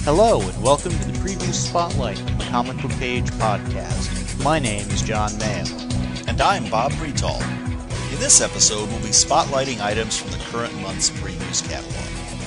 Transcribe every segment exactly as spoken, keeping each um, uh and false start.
Hello, and welcome to the Preview Spotlight of the Comic Book Page podcast. My name is John Mayo. And I'm Bob Bretal. In this episode, we'll be spotlighting items from the current month's Previews catalog.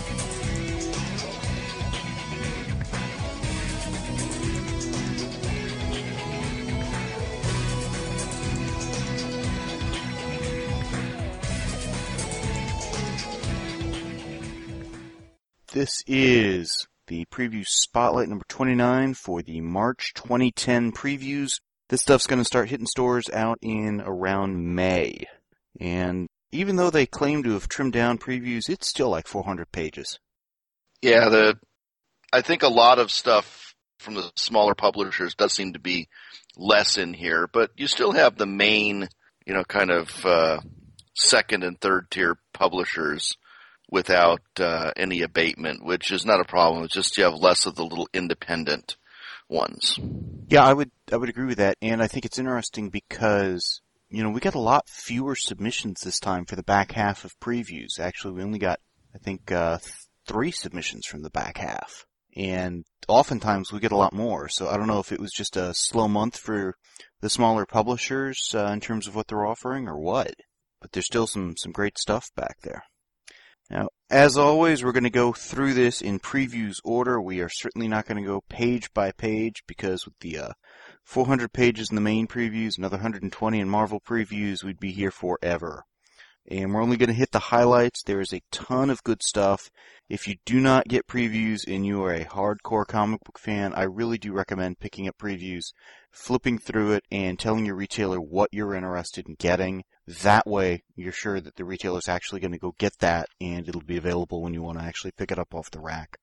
This is the Preview Spotlight number twenty-nine for the March twenty ten previews. This stuff's going to start hitting stores out in around May. And even though they claim to have trimmed down previews, it's still like four hundred pages. Yeah, the I think a lot of stuff from the smaller publishers does seem to be less in here, but you still have the main, you know, kind of uh, second and third tier publishers without uh, any abatement, which is not a problem. It's just you have less of the little independent ones. Yeah, I would I would agree with that, and I think it's interesting because, you know, we got a lot fewer submissions this time for the back half of previews. Actually, we only got, I think, uh, three submissions from the back half, and oftentimes we get a lot more. So I don't know if it was just a slow month for the smaller publishers uh, in terms of what they're offering or what, but there's still some, some great stuff back there. Now, as always, we're going to go through this in previews order. We are certainly not going to go page by page because with the uh, four hundred pages in the main previews, another one hundred twenty in Marvel previews, we'd be here forever. And we're only going to hit the highlights. There is a ton of good stuff. If you do not get previews and you are a hardcore comic book fan, I really do recommend picking up previews, flipping through it, and telling your retailer what you're interested in getting. That way, you're sure that the retailer's actually going to go get that, and it'll be available when you want to actually pick it up off the rack.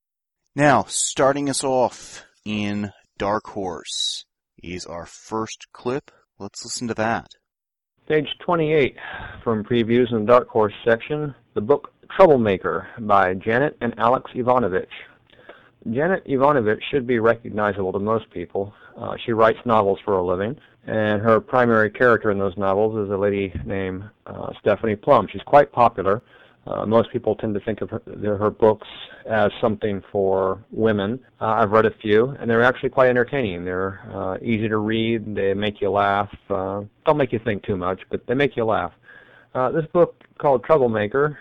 Now, starting us off in Dark Horse is our first clip. Let's listen to that. Page twenty-eight from Previews in the Dark Horse section, the book Troublemaker by Janet and Alex Ivanovich. Janet Ivanovich should be recognizable to most people. Uh, she writes novels for a living, and her primary character in those novels is a lady named uh, Stephanie Plum. She's quite popular. Uh, most people tend to think of her, her books as something for women. Uh, I've read a few, and they're actually quite entertaining. They're uh, easy to read. They make you laugh. Uh, don't make you think too much, but they make you laugh. Uh, this book, called Troublemaker,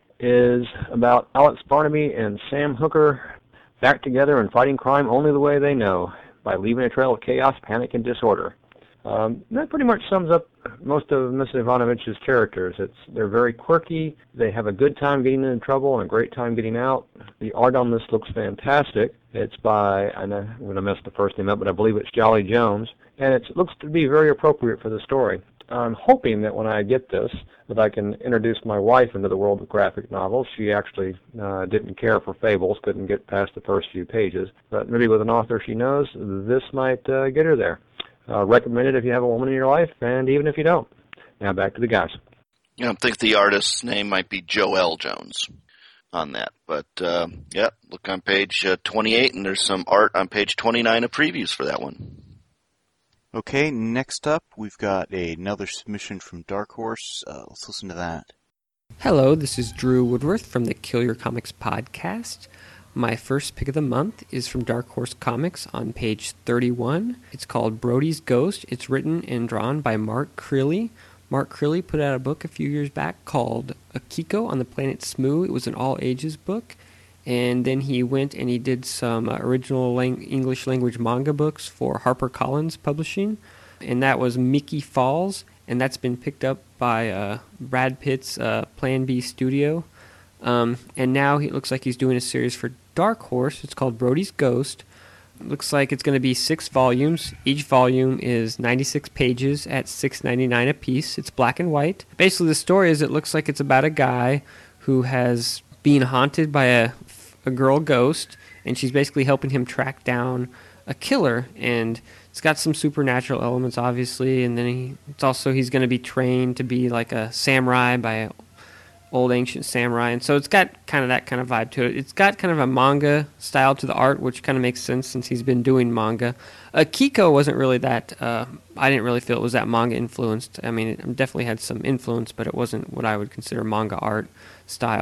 is about Alex Barnaby and Sam Hooker back together and fighting crime only the way they know, by leaving a trail of chaos, panic, and disorder. Um, that pretty much sums up most of Miss Ivanovich's characters. It's they're very quirky. They have a good time getting into trouble and a great time getting out. The art on this looks fantastic. It's by, I know, I'm going to mess the first name up, but I believe it's Jolly Jones, and it's, it looks to be very appropriate for the story. I'm hoping that when I get this, that I can introduce my wife into the world of graphic novels. She actually uh, didn't care for fables, couldn't get past the first few pages, but maybe with an author she knows, this might uh, get her there. Uh, recommend it if you have a woman in your life, and even if you don't. Now back to the guys. Yeah, I think the artist's name might be Joelle Jones on that. But, uh, yeah, look on page uh, twenty-eight, and there's some art on page twenty-nine of previews for that one. Okay, next up, we've got another submission from Dark Horse. Uh, let's listen to that. Hello, this is Drew Woodworth from the Kill Your Comics podcast. My first pick of the month is from Dark Horse Comics on page thirty-one. It's called Brody's Ghost. It's written and drawn by Mark Crilly. Mark Crilly put out a book a few years back called Akiko on the Planet Smoo. It was an all-ages book. And then he went and he did some uh, original lang- English language manga books for HarperCollins Publishing. And that was Mickey Falls. And that's been picked up by uh, Brad Pitt's uh, Plan B Studio. Um, and now it looks like he's doing a series for Dark Horse. It's called Brody's Ghost. It looks like it's going to be six volumes. Each volume is ninety-six pages at six ninety-nine a piece. It's black and white. Basically, the story is it looks like it's about a guy who has been haunted by a, a girl ghost, and she's basically helping him track down a killer. And it's got some supernatural elements, obviously. And then he, it's also he's going to be trained to be like a samurai by a old ancient samurai, and so it's got kind of that kind of vibe to it. It's got kind of a manga style to the art, which kind of makes sense since he's been doing manga. Akiko wasn't really that, uh, I didn't really feel it was that manga influenced. I mean, it definitely had some influence, but it wasn't what I would consider manga art style.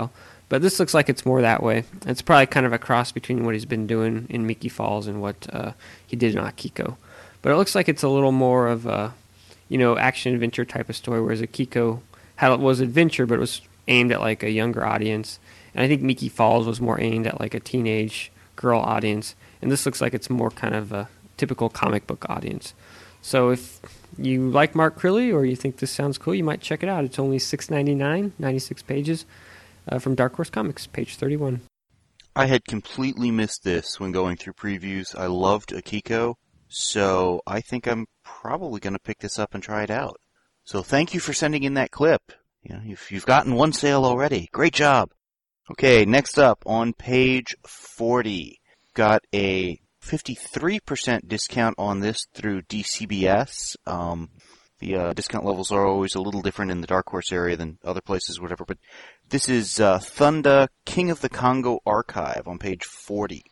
But this looks like it's more that way. It's probably kind of a cross between what he's been doing in Mickey Falls and what uh, he did in Akiko. But it looks like it's a little more of a, you know, action-adventure type of story, whereas Akiko had, was adventure, but it was aimed at, like, a younger audience. And I think Mickey Falls was more aimed at, like, a teenage girl audience. And this looks like it's more kind of a typical comic book audience. So if you like Mark Crilley or you think this sounds cool, you might check it out. It's only six ninety-nine, ninety-six pages. Uh, from Dark Horse Comics, page thirty-one. I had completely missed this when going through previews. I loved Akiko, so I think I'm probably going to pick this up and try it out. So thank you for sending in that clip. You know, if you've gotten one sale already, great job. Okay, next up on page forty, got a fifty-three percent discount on this through D C B S. Um, the uh, discount levels are always a little different in the Dark Horse area than other places, whatever, but this is uh, Thunda, King of the Congo Archive on page forty.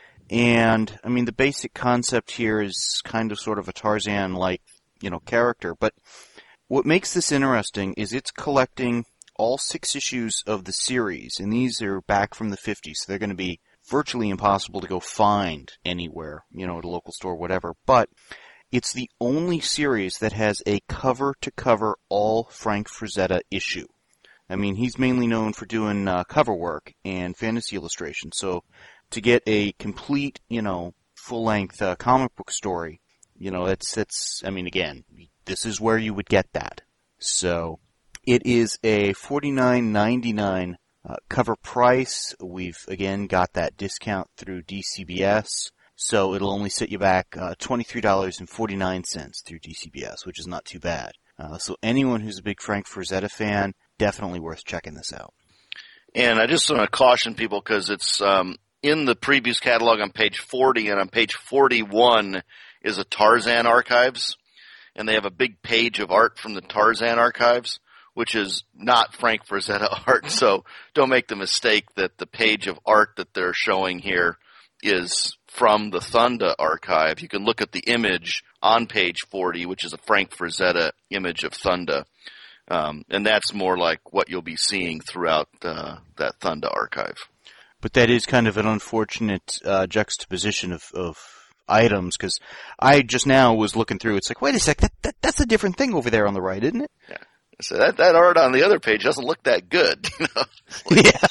And, I mean, the basic concept here is kind of sort of a Tarzan-like, you know, character. But what makes this interesting is it's collecting all six issues of the series. And these are back from the fifties, so they're going to be virtually impossible to go find anywhere, you know, at a local store, whatever. But it's the only series that has a cover-to-cover all Frank Frazetta issue. I mean, he's mainly known for doing uh, cover work and fantasy illustration. So to get a complete, you know, full-length uh, comic book story, you know, it's, it's, I mean, again, this is where you would get that. So it is a forty-nine ninety-nine uh, cover price. We've, again, got that discount through D C B S. So it'll only set you back uh, twenty-three dollars and forty-nine cents through D C B S, which is not too bad. Uh, so anyone who's a big Frank Frazetta fan, definitely worth checking this out. And I just want to caution people because it's um, in the previews catalog on page forty, and on page forty-one is a Tarzan Archives, and they have a big page of art from the Tarzan Archives, which is not Frank Frazetta art. So don't make the mistake that the page of art that they're showing here is from the Thunda archive. You can look at the image on page forty, which is a Frank Frazetta image of Thunda. Um, and that's more like what you'll be seeing throughout uh, that Thunda archive. But that is kind of an unfortunate uh, juxtaposition of, of items, because I just now was looking through. It's like, wait a sec, that, that that's a different thing over there on the right, isn't it? Yeah. So that, that art on the other page doesn't look that good. You know? Yeah.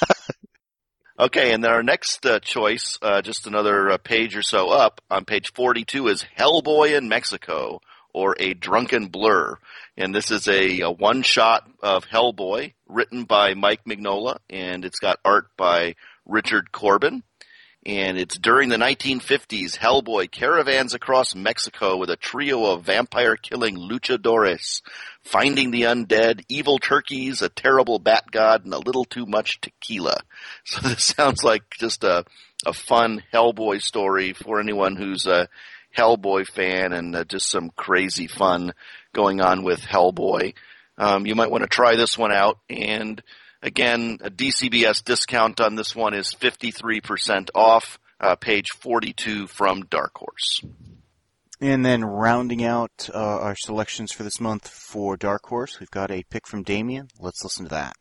Okay, and then our next uh, choice, uh, just another uh, page or so up, on page forty-two is Hellboy in Mexico, or A Drunken Blur. And this is a, a one-shot of Hellboy, written by Mike Mignola, and it's got art by Richard Corbin. And it's during the nineteen fifties, Hellboy caravans across Mexico with a trio of vampire-killing luchadores, finding the undead, evil turkeys, a terrible bat god, and a little too much tequila. So this sounds like just a, a fun Hellboy story for anyone who's a Hellboy fan, and uh, just some crazy fun going on with Hellboy. Um, you might want to try this one out, and again, a D C B S discount on this one is fifty-three percent off, uh, page forty-two from Dark Horse. And then rounding out uh, our selections for this month for Dark Horse, we've got a pick from Damien. Let's listen to that.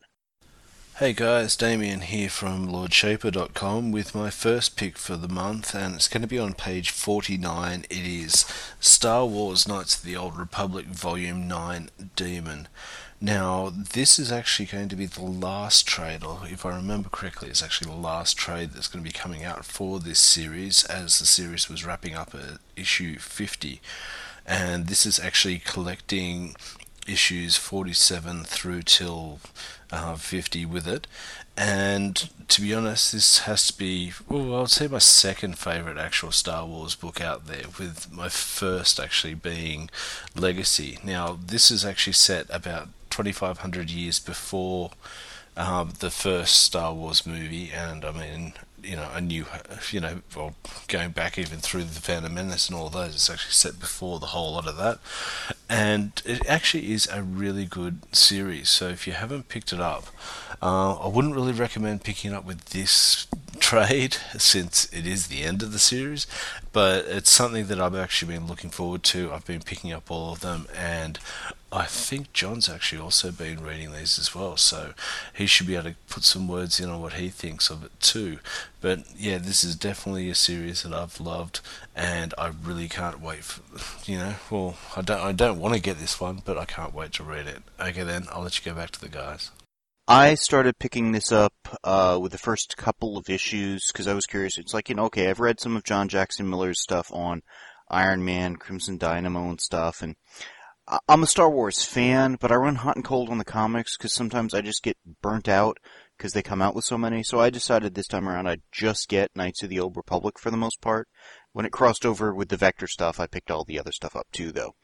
Hey guys, Damien here from Lord Shaper dot com with my first pick for the month, and it's going to be on page forty-nine. It is Star Wars Knights of the Old Republic Volume nine Demon. Now, this is actually going to be the last trade, or if I remember correctly, it's actually the last trade that's going to be coming out for this series, as the series was wrapping up at issue fifty. And this is actually collecting issues forty-seven through till uh, fifty with it. And to be honest, this has to be, well, I would say my second favourite actual Star Wars book out there, with my first actually being Legacy. Now, this is actually set about twenty-five hundred years before um, the first Star Wars movie, and I mean, you know, a new, you know, well, going back even through the Phantom Menace and all those, it's actually set before the whole lot of that, and it actually is a really good series. So if you haven't picked it up, uh, I wouldn't really recommend picking it up with this trade since it is the end of the series, but it's something that I've actually been looking forward to. I've been picking up all of them, and I think John's actually also been reading these as well, so he should be able to put some words in on what he thinks of it too. But yeah, this is definitely a series that I've loved, and I really can't wait for, you know, well, I don't, I don't want to get this one, but I can't wait to read it. Okay then, I'll let you go back to the guys. I started picking this up uh, with the first couple of issues because I was curious. It's like, you know, okay, I've read some of John Jackson Miller's stuff on Iron Man, Crimson Dynamo and stuff, and I'm a Star Wars fan, but I run hot and cold on the comics because sometimes I just get burnt out because they come out with so many. So I decided this time around I'd just get Knights of the Old Republic for the most part. When it crossed over with the Vector stuff, I picked all the other stuff up too, though.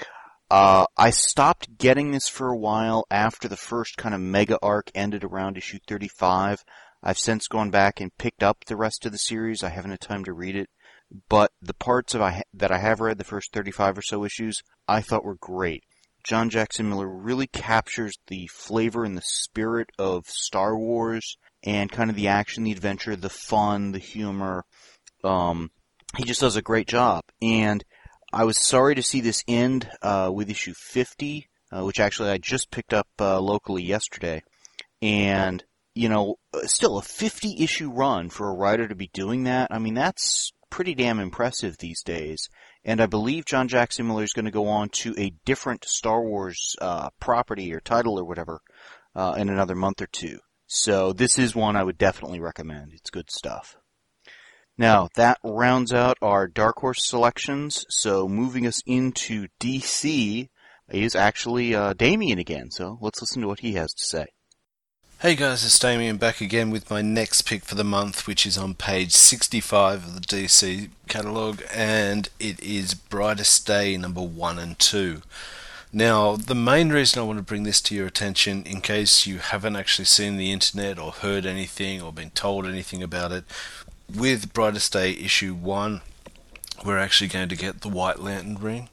Uh, I stopped getting this for a while after the first kind of mega arc ended around issue thirty-five. I've since gone back and picked up the rest of the series. I haven't had time to read it. But the parts of I, that I have read, the first thirty-five or so issues, I thought were great. John Jackson Miller really captures the flavor and the spirit of Star Wars and kind of the action, the adventure, the fun, the humor. Um, he just does a great job. And I was sorry to see this end uh, with issue fifty, uh, which actually I just picked up uh, locally yesterday. And, you know, still a fifty-issue run for a writer to be doing that, I mean, that's pretty damn impressive these days. And I believe John Jackson Miller is going to go on to a different Star Wars uh, property or title or whatever uh, in another month or two. So this is one I would definitely recommend. It's good stuff. Now, that rounds out our Dark Horse selections. So moving us into D C is actually uh, Damien again. So let's listen to what he has to say. Hey guys, it's Damien back again with my next pick for the month, which is on page sixty-five of the D C catalogue, and it is Brightest Day number one and two. Now, the main reason I want to bring this to your attention, in case you haven't actually seen the internet or heard anything or been told anything about it, with Brightest Day issue one, we're actually going to get the White Lantern ring.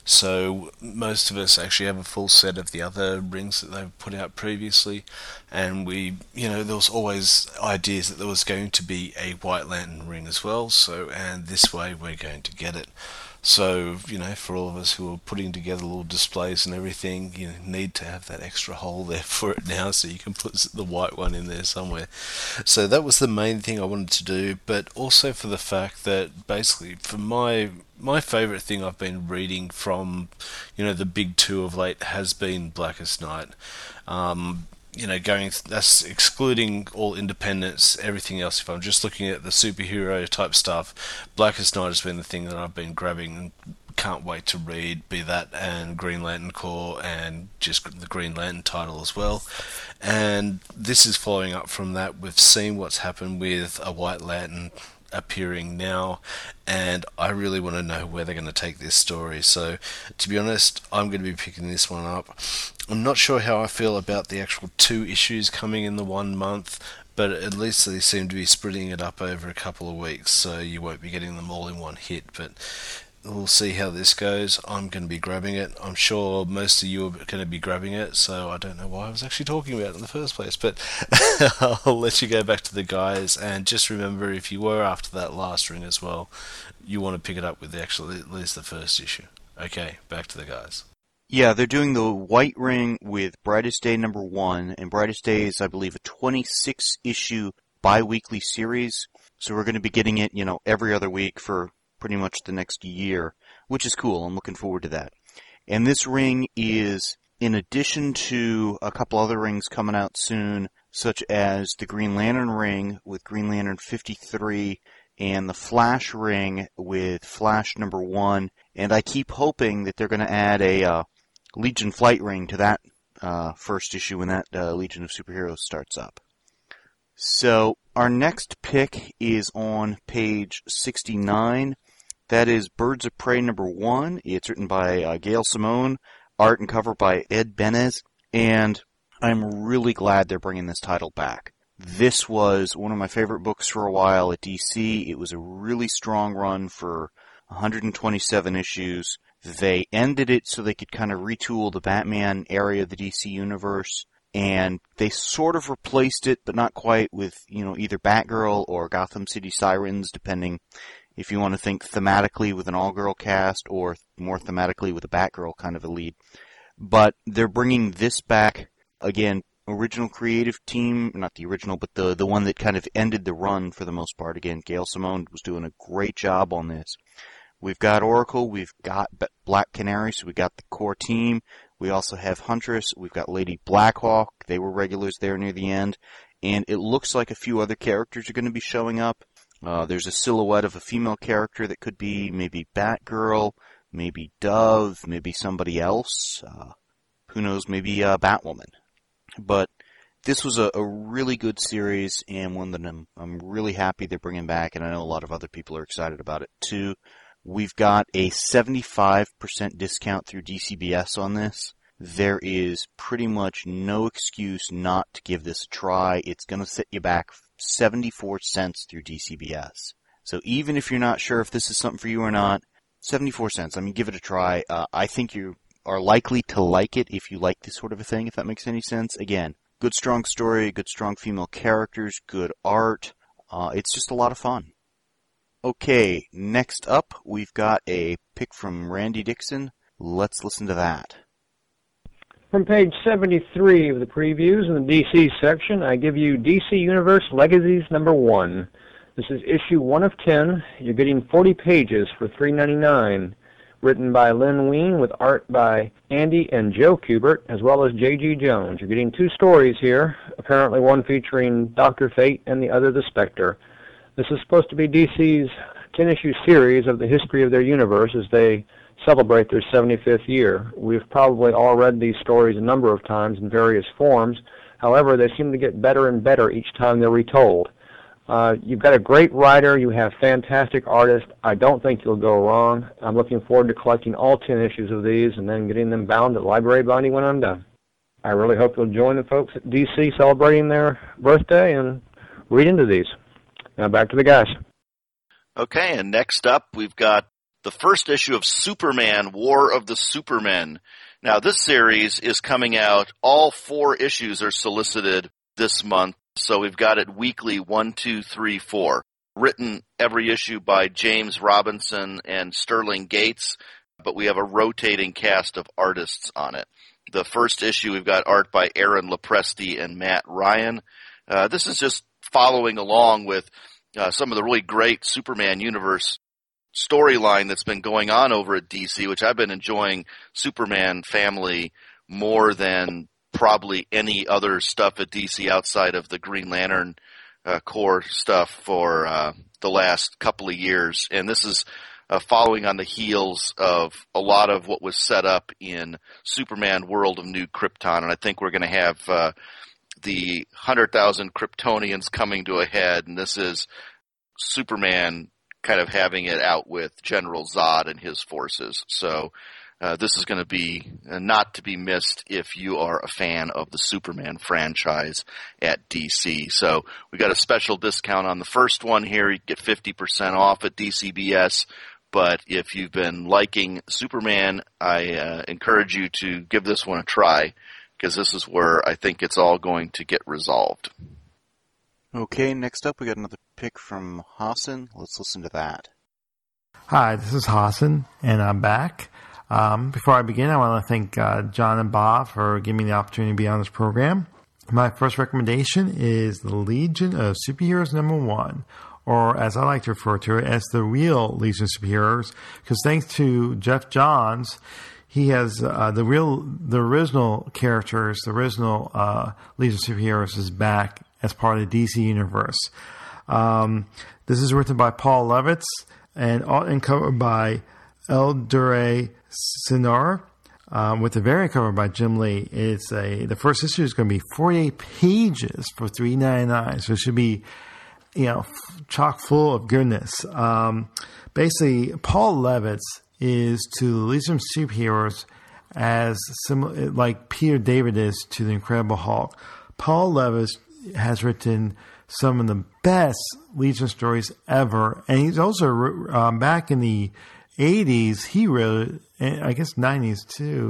So most of us actually have a full set of the other rings that they've put out previously, and we, you know, there was always ideas that there was going to be a White Lantern ring as well, so, and this way we're going to get it. So, you know, for all of us who are putting together little displays and everything, you need to have that extra hole there for it now, so you can put the white one in there somewhere. So that was the main thing I wanted to do, but also for the fact that basically for my my favourite thing I've been reading from, you know, the big two of late has been Blackest Night. Um, you know, going, that's excluding all independents, everything else. If I'm just looking at the superhero type stuff, Blackest Night has been the thing that I've been grabbing and can't wait to read, be that and Green Lantern Corps and just the Green Lantern title as well. And this is following up from that. We've seen what's happened with a White Lantern appearing now, and I really want to know where they're going to take this story. So, to be honest, I'm going to be picking this one up. I'm not sure how I feel about the actual two issues coming in the one month, but at least they seem to be splitting it up over a couple of weeks, so you won't be getting them all in one hit. But we'll see how this goes. I'm going to be grabbing it. I'm sure most of you are going to be grabbing it, so I don't know why I was actually talking about it in the first place, but I'll let you go back to the guys. And just remember, if you were after that last ring as well, you want to pick it up with the actual, at least the first issue. Okay, back to the guys. Yeah, they're doing the white ring with Brightest Day number one, and Brightest Day is, I believe, a twenty-six issue bi-weekly series, so we're going to be getting it, you know, every other week for pretty much the next year, which is cool. I'm looking forward to that. And this ring is in addition to a couple other rings coming out soon, such as the Green Lantern ring with Green Lantern fifty-three and the Flash ring with Flash number one. And I keep hoping that they're going to add a uh, Legion Flight ring to that uh, first issue when that uh, Legion of Superheroes starts up. So our next pick is on page sixty-nine. That is Birds of Prey number one. It's written by uh, Gail Simone, art and cover by Ed Benez, and I'm really glad they're bringing this title back. This was one of my favorite books for a while at D C. It was a really strong run for one hundred twenty-seven issues. They ended it so they could kind of retool the Batman area of the D C universe, and they sort of replaced it, but not quite, with, you know, either Batgirl or Gotham City Sirens, depending if you want to think thematically with an all-girl cast or more thematically with a Batgirl kind of a lead. But they're bringing this back, again, original creative team, not the original, but the, the one that kind of ended the run for the most part. Again, Gail Simone was doing a great job on this. We've got Oracle, we've got Black Canary, so we got the core team. We also have Huntress, we've got Lady Blackhawk, they were regulars there near the end. And it looks like a few other characters are going to be showing up. Uh, there's a silhouette of a female character that could be maybe Batgirl, maybe Dove, maybe somebody else. Uh, who knows, maybe uh, Batwoman. But this was a, a really good series, and one that I'm, I'm really happy they're bringing back, and I know a lot of other people are excited about it too. We've got a seventy-five percent discount through D C B S on this. There is pretty much no excuse not to give this a try. It's going to set you back seventy-four cents through D C B S. So even if you're not sure if this is something for you or not, seventy-four cents. I mean, give it a try. Uh, I think you are likely to like it if you like this sort of a thing, if that makes any sense. Again, good strong story, good strong female characters, good art. Uh, it's just a lot of fun. Okay, next up, we've got a pick from Randy Dixon. Let's listen to that. From page seventy-three of the previews in the D C section, I give you D C Universe Legacies number one. This is issue one of ten. You're getting forty pages for three ninety-nine. Written by Len Wein with art by Andy and Joe Kubert, as well as J G Jones. You're getting two stories here, apparently one featuring Doctor Fate and the other the Spectre. This is supposed to be D C's ten-issue series of the history of their universe as they celebrate their seventy-fifth year. We've probably all read these stories a number of times in various forms. However, they seem to get better and better each time they're retold. Uh, you've got a great writer. You have fantastic artists. I don't think you'll go wrong. I'm looking forward to collecting all ten issues of these and then getting them bound at Library Binding when I'm done. I really hope you'll join the folks at D C celebrating their birthday and read into these. Now back to the guys. Okay, and next up we've got the first issue of Superman, War of the Supermen. Now this series is coming out. All four issues are solicited this month. So we've got it weekly, one, two, three, four. Written every issue by James Robinson and Sterling Gates, but we have a rotating cast of artists on it. The first issue, we've got art by Aaron Lopresti and Matt Ryan. Uh, this is just following along with uh, some of the really great Superman universe storyline that's been going on over at D C, which I've been enjoying Superman family more than probably any other stuff at D C outside of the Green Lantern uh, core stuff for uh, the last couple of years. And this is uh, following on the heels of a lot of what was set up in Superman World of New Krypton. And I think we're going to have uh, the one hundred thousand Kryptonians coming to a head. And this is Superman kind of having it out with General Zod and his forces. So Uh, this is going to be uh, not to be missed if you are a fan of the Superman franchise at D C. So we got a special discount on the first one here. You get fifty percent off at D C B S. But if you've been liking Superman, I uh, encourage you to give this one a try, because this is where I think it's all going to get resolved. Okay, next up we got another pick from Hassan. Let's listen to that. Hi, this is Hassan, and I'm back. Um, before I begin, I want to thank uh, John and Bob for giving me the opportunity to be on this program. My first recommendation is the Legion of Superheroes number one, or as I like to refer to it, as the real Legion of Superheroes, because thanks to Jeff Johns, he has uh, the real, the original characters, the original uh, Legion of Superheroes is back as part of the D C universe. Um, this is written by Paul Levitz and, and covered by Eldure Sinor, um, with the variant cover by Jim Lee. It's a the first issue is going to be forty-eight pages for three ninety-nine, so it should be, you know, chock full of goodness. Um, basically, Paul Levitz is to the Legion of Superheroes as similar, like Peter David is to the Incredible Hulk. Paul Levitz has written some of the best Legion stories ever, and he's also um, back in the eighties, he wrote, I guess nineties too,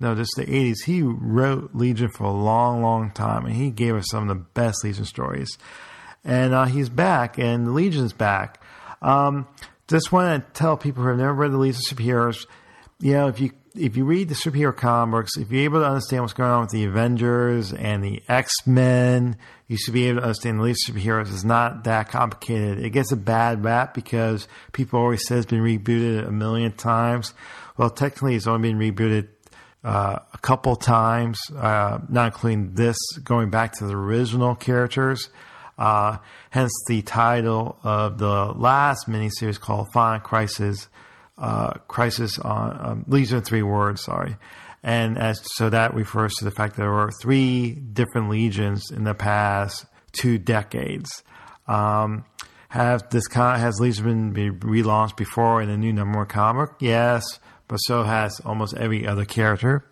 no, just the eighties. He wrote Legion for a long, long time, and he gave us some of the best Legion stories. And uh, he's back, and the Legion's back. Um, just want to tell people who have never read the Legion of Superheroes, you know, if you if you read the superhero comics, if you're able to understand what's going on with the Avengers and the X-Men, you should be able to understand the Legion of Superheroes is not that complicated. It gets a bad rap because people always say it's been rebooted a million times. Well, technically, it's only been rebooted uh, a couple times, uh, not including this, going back to the original characters. Uh, hence the title of the last miniseries called Final Crisis. Uh, crisis on um, Legion of Three Words, sorry, and as so that refers to the fact that there were three different legions in the past two decades. Um, have this con- has Legion been relaunched before in a new number one comic? Yes, but so has almost every other character,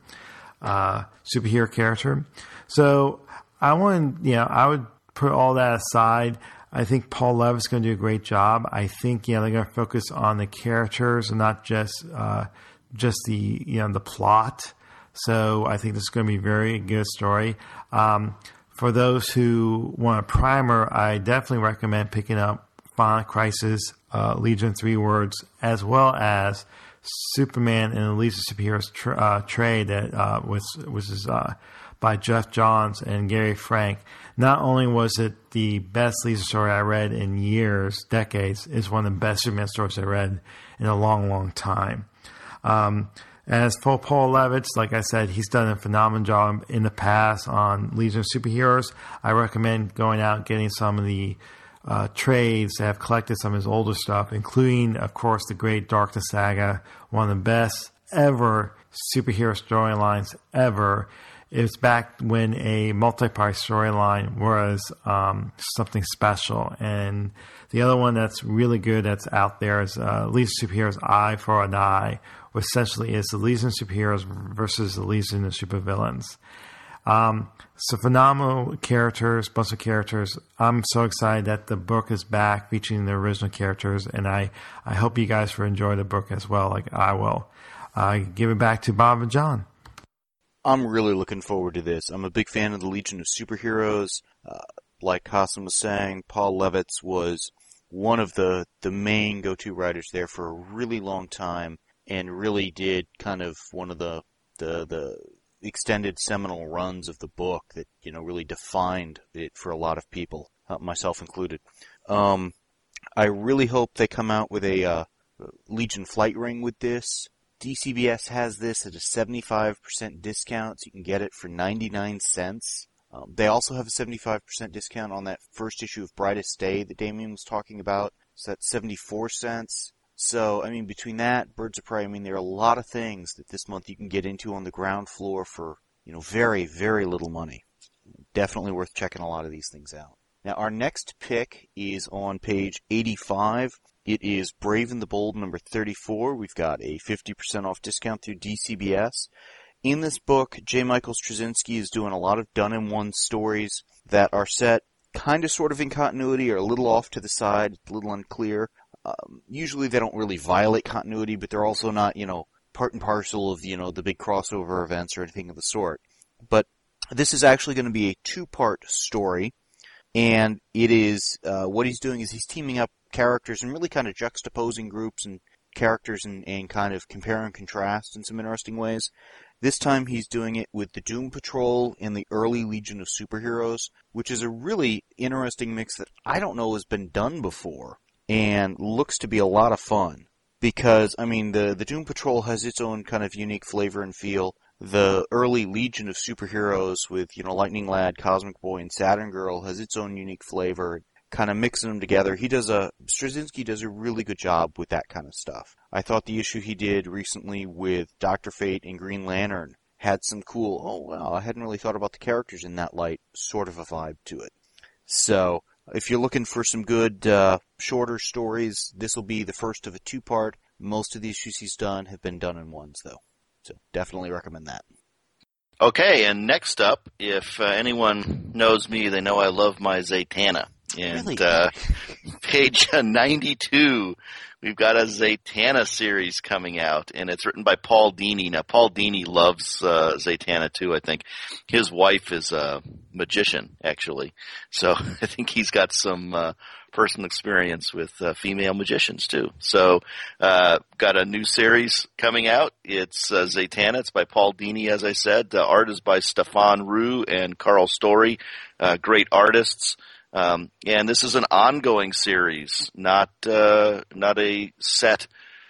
uh, superhero character. So I want, you know, I would put all that aside. I think Paul Levitt's going to do a great job. I think, you know, they're going to focus on the characters and not just uh, just the, you know, the plot. So I think this is going to be a very good story. Um, for those who want a primer, I definitely recommend picking up Final Crisis, uh, Legion Three Words, as well as Superman and the Legion of Superheroes tra- uh, trade that uh, was which is uh, by Jeff Johns and Gary Frank. Not only was it the best Legion story I read in years, decades, it's one of the best Superman stories I read in a long, long time. Um, as for Paul Levitz, like I said, he's done a phenomenal job in the past on Legion of Superheroes. I recommend going out and getting some of the uh, trades that have collected some of his older stuff, including, of course, the Great Darkness Saga, one of the best ever superhero storylines ever. It was back when a multi-part storyline was um, something special. And the other one that's really good that's out there is uh, Legion of Superheroes Eye for an Eye, which essentially is the Legion of Superheroes versus the Legion of Supervillains. Um, so phenomenal characters, bunch of characters. I'm so excited that the book is back featuring the original characters, and I, I hope you guys will enjoy the book as well, like I will. I uh, give it back to Bob and John. I'm really looking forward to this. I'm a big fan of the Legion of Superheroes. Uh, like Hassan was saying, Paul Levitz was one of the, the main go-to writers there for a really long time and really did kind of one of the, the, the extended seminal runs of the book that, you know, really defined it for a lot of people, uh, myself included. Um, I really hope they come out with a uh, Legion flight ring with this. D C B S has this at a seventy-five percent discount, so you can get it for ninety-nine cents. Um, they also have a seventy-five percent discount on that first issue of Brightest Day that Damien was talking about, so that's seventy-four cents. So, I mean, between that, Birds of Prey, I mean, there are a lot of things that this month you can get into on the ground floor for, you know, very, very little money. Definitely worth checking a lot of these things out. Now, our next pick is on page eighty-five. It is Brave and the Bold number thirty-four. We've got a fifty percent off discount through D C B S. In this book, J. Michael Straczynski is doing a lot of done-in-one stories that are set kind of sort of in continuity or a little off to the side, a little unclear. Um, usually they don't really violate continuity, but they're also not, you know, part and parcel of, you know, the big crossover events or anything of the sort. But this is actually going to be a two-part story. And it is, uh, what he's doing is he's teaming up characters and really kind of juxtaposing groups and characters and, and kind of compare and contrast in some interesting ways. This time he's doing it with the Doom Patrol and the early Legion of Superheroes, which is a really interesting mix that I don't know has been done before and looks to be a lot of fun. Because, I mean, the, the Doom Patrol has its own kind of unique flavor and feel. The early Legion of Superheroes with, you know, Lightning Lad, Cosmic Boy, and Saturn Girl has its own unique flavor, kind of mixing them together. He does a, Straczynski does a really good job with that kind of stuff. I thought the issue he did recently with Doctor Fate and Green Lantern had some cool, oh wow, I hadn't really thought about the characters in that light, sort of a vibe to it. So, if you're looking for some good, uh, shorter stories, this will be the first of a two-part. Most of the issues he's done have been done in ones, though. So definitely recommend that. Okay, and next up, if uh, anyone knows me, they know I love my Zatanna. And Really? uh, page ninety-two, we've got a Zatanna series coming out, and it's written by Paul Dini. Now, Paul Dini loves uh, Zatanna, too, I think. His wife is a magician, actually. So I think he's got some uh, personal experience with uh, female magicians, too. So uh, got a new series coming out. It's uh, Zatanna. It's by Paul Dini, as I said. The art is by Stefan Roux and Carl Story, uh, great artists. Um, and this is an ongoing series, not uh, not a set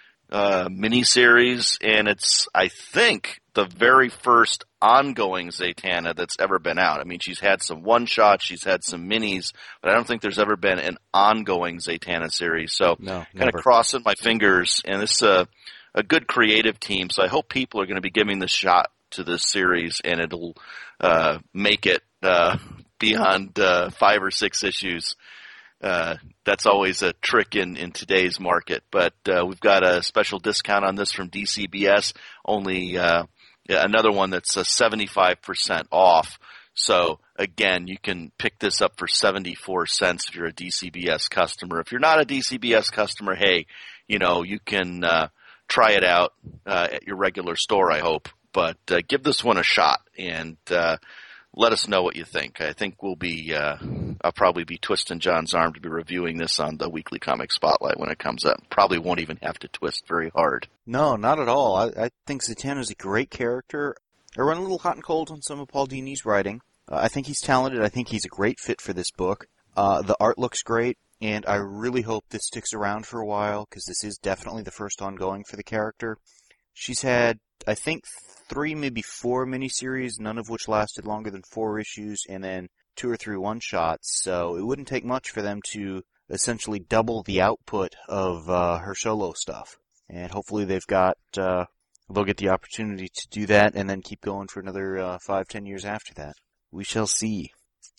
uh, mini-series, and it's, I think, the very first ongoing Zatanna that's ever been out. I mean, she's had some one-shots, she's had some minis, but I don't think there's ever been an ongoing Zatanna series. So No, kind of crossing my fingers, and this is a, a good creative team, so I hope people are going to be giving this shot to this series, and it'll uh, make it uh, beyond uh, five or six issues. Uh, that's always a trick in, in today's market. But uh, we've got a special discount on this from D C B S, only uh, another one that's uh, seventy-five percent off. So, again, you can pick this up for seventy-four cents if you're a D C B S customer. If you're not a D C B S customer, hey, you know, you can uh, try it out uh, at your regular store, I hope. But uh, give this one a shot, and uh, let us know what you think. I think we'll be, uh, I'll probably be twisting John's arm to be reviewing this on the Weekly Comic Spotlight when it comes up. Probably won't even have to twist very hard. No, not at all. I, I think Zatanna is a great character. I run a little hot and cold on some of Paul Dini's writing. Uh, I think he's talented. I think he's a great fit for this book. Uh, the art looks great, and I really hope this sticks around for a while, because this is definitely the first ongoing for the character. She's had, I think, three, maybe four miniseries, none of which lasted longer than four issues, and then two or three one-shots. So it wouldn't take much for them to essentially double the output of uh, her solo stuff. And hopefully they've got, uh, they'll get the opportunity to do that and then keep going for another uh, five, ten years after that. We shall see.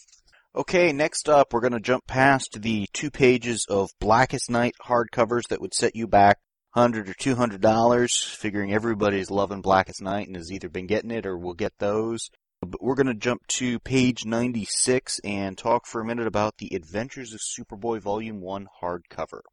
Okay, next up, we're going to jump past the two pages of Blackest Night hardcovers that would set you back one hundred dollars or two hundred dollars, figuring everybody's loving Blackest Night and has either been getting it or will get those. But we're going to jump to page ninety-six and talk for a minute about the Adventures of Superboy Volume one hardcover.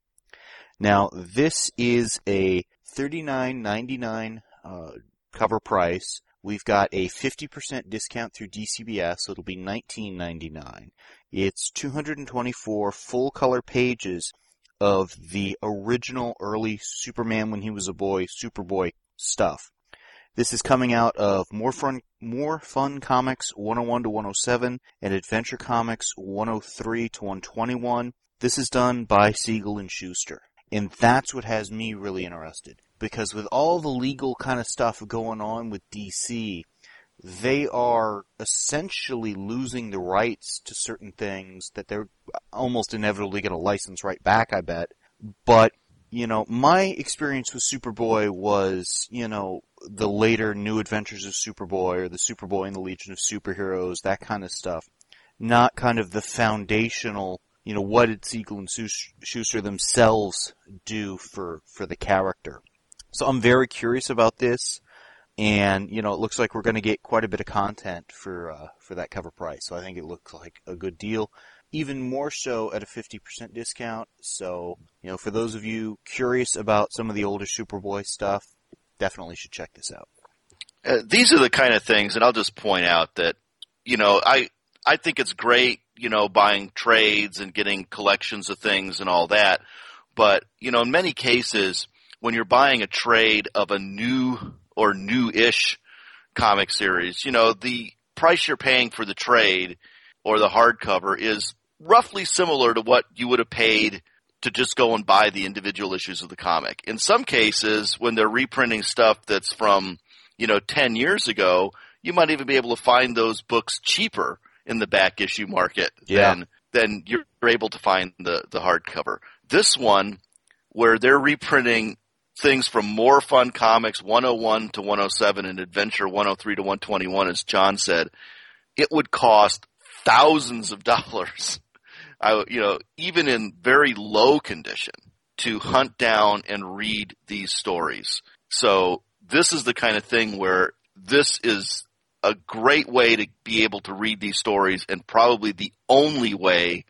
Now, this is a thirty-nine ninety-nine uh, cover price. We've got a fifty percent discount through D C B S, so it'll be nineteen ninety-nine. It's two hundred twenty-four full-color pages of the original early Superman when he was a boy, Superboy stuff. This is coming out of More Fun, More Fun Comics one oh one to one oh seven and Adventure Comics one oh three to one twenty-one. This is done by Siegel and Schuster. And that's what has me really interested. Because with all the legal kind of stuff going on with D C, they are essentially losing the rights to certain things that they're almost inevitably going to license right back, I bet. But, you know, my experience with Superboy was, you know, the later New Adventures of Superboy or the Superboy and the Legion of Superheroes, that kind of stuff. Not kind of the foundational, you know, what did Siegel and Schuster themselves do for, for the character. So I'm very curious about this. And, you know, it looks like we're going to get quite a bit of content for uh, for that cover price. So I think it looks like a good deal. Even more so at a fifty percent discount. So, you know, for those of you curious about some of the older Superboy stuff, definitely should check this out. Uh, these are the kind of things, and I'll just point out that, you know, I I think it's great, you know, buying trades and getting collections of things and all that. But, you know, in many cases, when you're buying a trade of a new or new-ish comic series, you know, the price you're paying for the trade or the hardcover is roughly similar to what you would have paid to just go and buy the individual issues of the comic. In some cases, when they're reprinting stuff that's from, you know, ten years ago, you might even be able to find those books cheaper in the back issue market yeah. than than you're able to find the, the hardcover. This one, where they're reprinting things from More Fun Comics one oh one to one oh seven and Adventure one oh three to one twenty-one, as John said, it would cost thousands of dollars, I, you know, even in very low condition, to hunt down and read these stories. So this is the kind of thing where this is a great way to be able to read these stories, and probably the only way,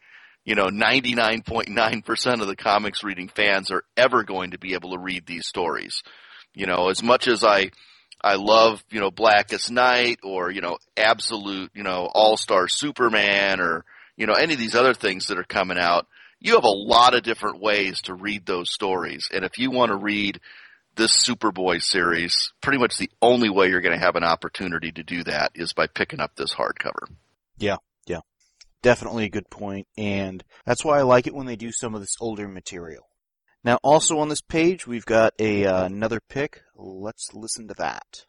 you know, ninety-nine point nine percent of the comics reading fans are ever going to be able to read these stories. You know, as much as I, I love, you know, Blackest Night or, you know, Absolute, you know, All-Star Superman or, you know, any of these other things that are coming out, you have a lot of different ways to read those stories. And if you want to read this Superboy series, pretty much the only way you're going to have an opportunity to do that is by picking up this hardcover. Yeah, yeah. Definitely a good point, and that's why I like it when they do some of this older material. Now, also on this page, we've got a uh, another pick. Let's listen to that.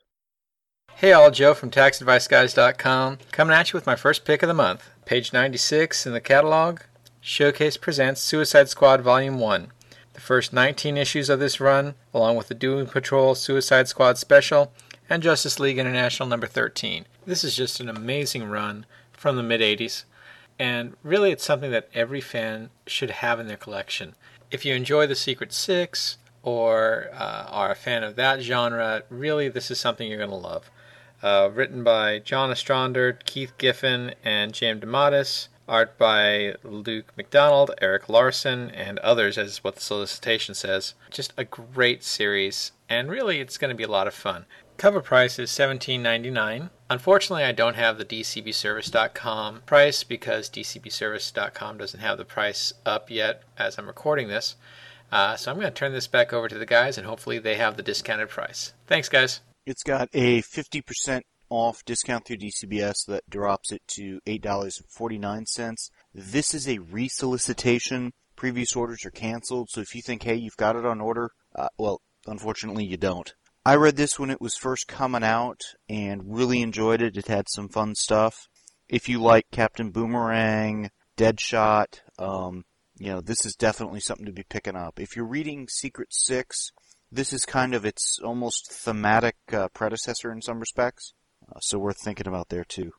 Hey all, Joe from tax advice guys dot com, coming at you with my first pick of the month. Page ninety-six in the catalog, Showcase presents Suicide Squad Volume one. The first nineteen issues of this run, along with the Doom Patrol Suicide Squad Special, and Justice League International number thirteen. This is just an amazing run from the mid-eighties. And really, it's something that every fan should have in their collection. If you enjoy the Secret Six or uh, are a fan of that genre, really, this is something you're going to love. Uh, written by John Ostrander, Keith Giffen, and James DeMatteis. Art by Luke McDonald, Eric Larson, and others, as what the solicitation says. Just a great series, and really, it's going to be a lot of fun. Cover price is seventeen ninety-nine dollars. Unfortunately, I don't have the D C B service dot com price because D C B service dot com doesn't have the price up yet as I'm recording this. Uh, so I'm going to turn this back over to the guys, and hopefully they have the discounted price. Thanks, guys. It's got a fifty percent off discount through D C B S that drops it to eight dollars and forty-nine cents. This is a resolicitation. Previous orders are canceled, so if you think, hey, you've got it on order, uh, well, unfortunately you don't. I read this when it was first coming out and really enjoyed it. It had some fun stuff. If you like Captain Boomerang, Deadshot, um, you know, this is definitely something to be picking up. If you're reading Secret Six, this is kind of its almost thematic uh, predecessor in some respects, uh, so worth thinking about there too.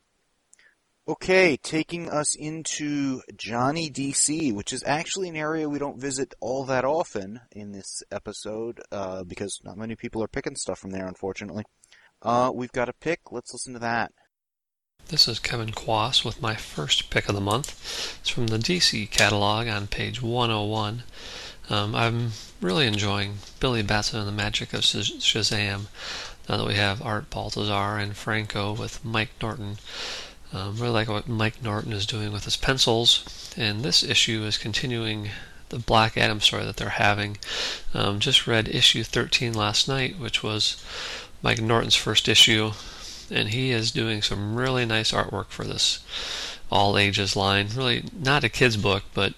Okay, taking us into Johnny D C, which is actually an area we don't visit all that often in this episode, uh, because not many people are picking stuff from there, unfortunately. Uh, we've got a pick. Let's listen to that. This is Kevin Quass with my first pick of the month. It's from the D C catalog on page one oh one. Um, I'm really enjoying Billy Batson and the Magic of Shazam, now that we have Art Baltazar and Franco with Mike Norton. Um, really like what Mike Norton is doing with his pencils, and this issue is continuing the Black Adam story that they're having. Um, just read issue thirteen last night, which was Mike Norton's first issue, and he is doing some really nice artwork for this all ages line. Really not a kid's book, but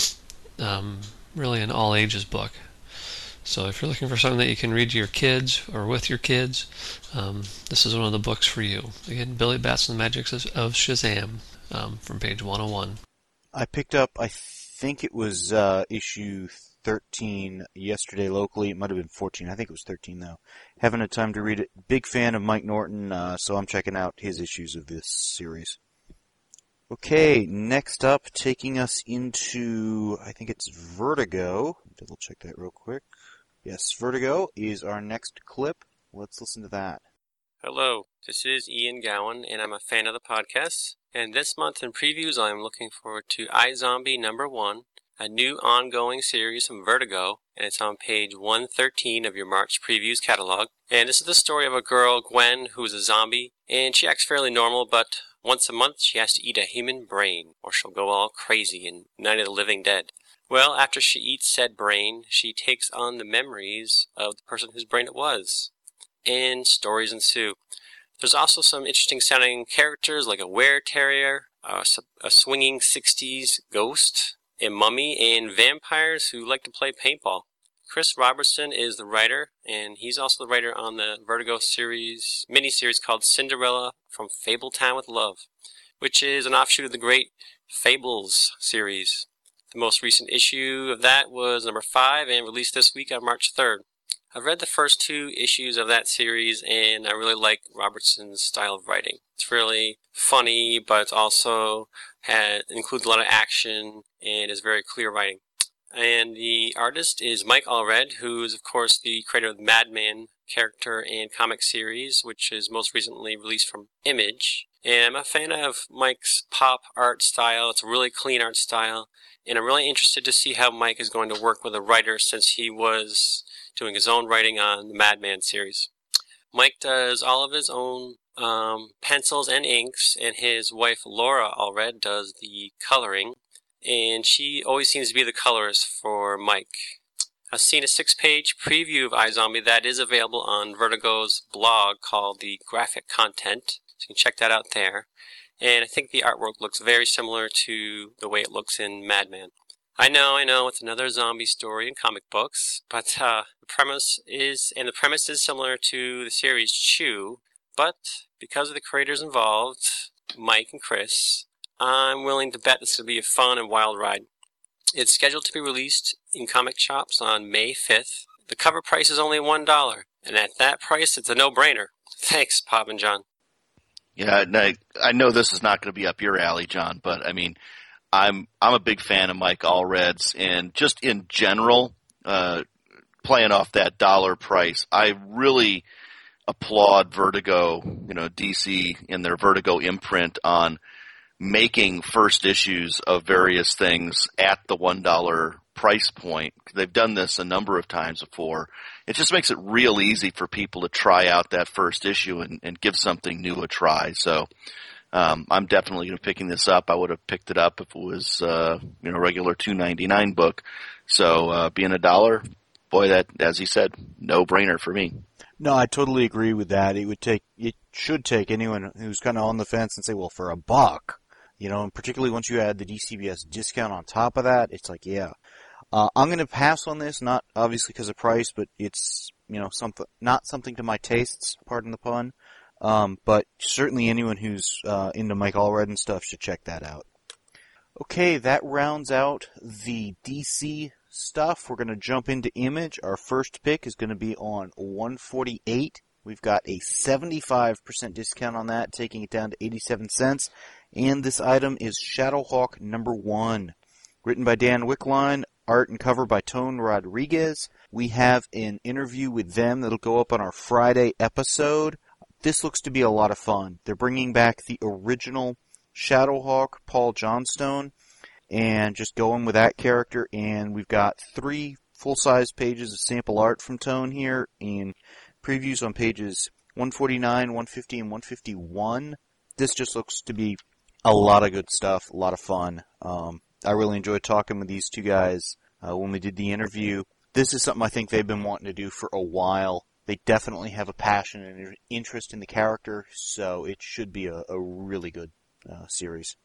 um, really an all ages book. So if you're looking for something that you can read to your kids or with your kids, um, this is one of the books for you. Again, Billy Batson and the Magic of Shazam um, from page one oh one. I picked up, I think it was uh, issue thirteen yesterday locally. It might have been fourteen. I think it was thirteen, though. Haven't had time to read it. Big fan of Mike Norton, uh, so I'm checking out his issues of this series. Okay, next up, taking us into, I think it's Vertigo. Double check that real quick. Yes, Vertigo is our next clip. Let's listen to that. Hello, this is Ian Gowan, and I'm a fan of the podcast. And this month in previews, I'm looking forward to iZombie number one, a new ongoing series from Vertigo, and it's on page one thirteen of your March previews catalog. And this is the story of a girl, Gwen, who's a zombie, and she acts fairly normal, but once a month she has to eat a human brain, or she'll go all crazy in Night of the Living Dead. Well, after she eats said brain, she takes on the memories of the person whose brain it was. And stories ensue. There's also some interesting sounding characters like a were-terrier, a, a swinging sixties ghost, a mummy, and vampires who like to play paintball. Chris Robertson is the writer, and he's also the writer on the Vertigo series, miniseries called Cinderella from Fabletown with Love, which is an offshoot of the great Fables series. The most recent issue of that was number five and released this week on March third. I've read the first two issues of that series, and I really like Robertson's style of writing. It's really funny, but it's also has, includes a lot of action and is very clear writing. And the artist is Mike Allred, who is, of course, the creator of the Madman character and comic series, which is most recently released from Image. And I'm a fan of Mike's pop art style. It's a really clean art style. And I'm really interested to see how Mike is going to work with a writer since he was doing his own writing on the Madman series. Mike does all of his own um, pencils and inks, and his wife Laura Allred does the coloring. And she always seems to be the colorist for Mike. I've seen a six-page preview of iZombie that is available on Vertigo's blog called The Graphic Content. So you can check that out there. And I think the artwork looks very similar to the way it looks in Madman. I know, I know, it's another zombie story in comic books, but uh, the premise is, and the premise is similar to the series Chew, but because of the creators involved, Mike and Chris, I'm willing to bet this will be a fun and wild ride. It's scheduled to be released in comic shops on May fifth. The cover price is only one dollar, and at that price, it's a no-brainer. Thanks, Bob and John. Yeah, I, I know this is not going to be up your alley, John, but I mean, I'm I'm a big fan of Mike Allred's, and just in general, uh, playing off that dollar price, I really applaud Vertigo, you know, D C and their Vertigo imprint on making first issues of various things at the one dollar price point. They've done this a number of times before. It just makes it real easy for people to try out that first issue and, and give something new a try. So um, I'm definitely going to be picking this up. I would have picked it up if it was uh, you know, a regular two ninety-nine book. So uh, being a dollar, boy, that, as he said, no-brainer for me. No, I totally agree with that. It would take, it should take anyone who's kind of on the fence and say, well, for a buck, you know, and particularly once you add the D C B S discount on top of that, it's like, yeah. Uh, I'm going to pass on this, not obviously because of price, but it's, you know, something, not something to my tastes, pardon the pun. Um, but certainly anyone who's uh, into Mike Allred and stuff should check that out. Okay, that rounds out the D C stuff. We're going to jump into Image. Our first pick is going to be on one forty-eight. We've got a seventy-five percent discount on that, taking it down to eighty-seven cents. And this item is Shadowhawk number one. Written by Dan Wickline, art and cover by Tone Rodriguez. We have an interview with them that'll go up on our Friday episode. This looks to be a lot of fun. They're bringing back the original Shadowhawk, Paul Johnstone, and just going with that character. And we've got three full-size pages of sample art from Tone here, and previews on pages one forty-nine, one fifty, and one fifty-one. This just looks to be a lot of good stuff, a lot of fun. Um, I really enjoyed talking with these two guys uh, when we did the interview. This is something I think they've been wanting to do for a while. They definitely have a passion and interest in the character, so it should be a, a really good uh, series.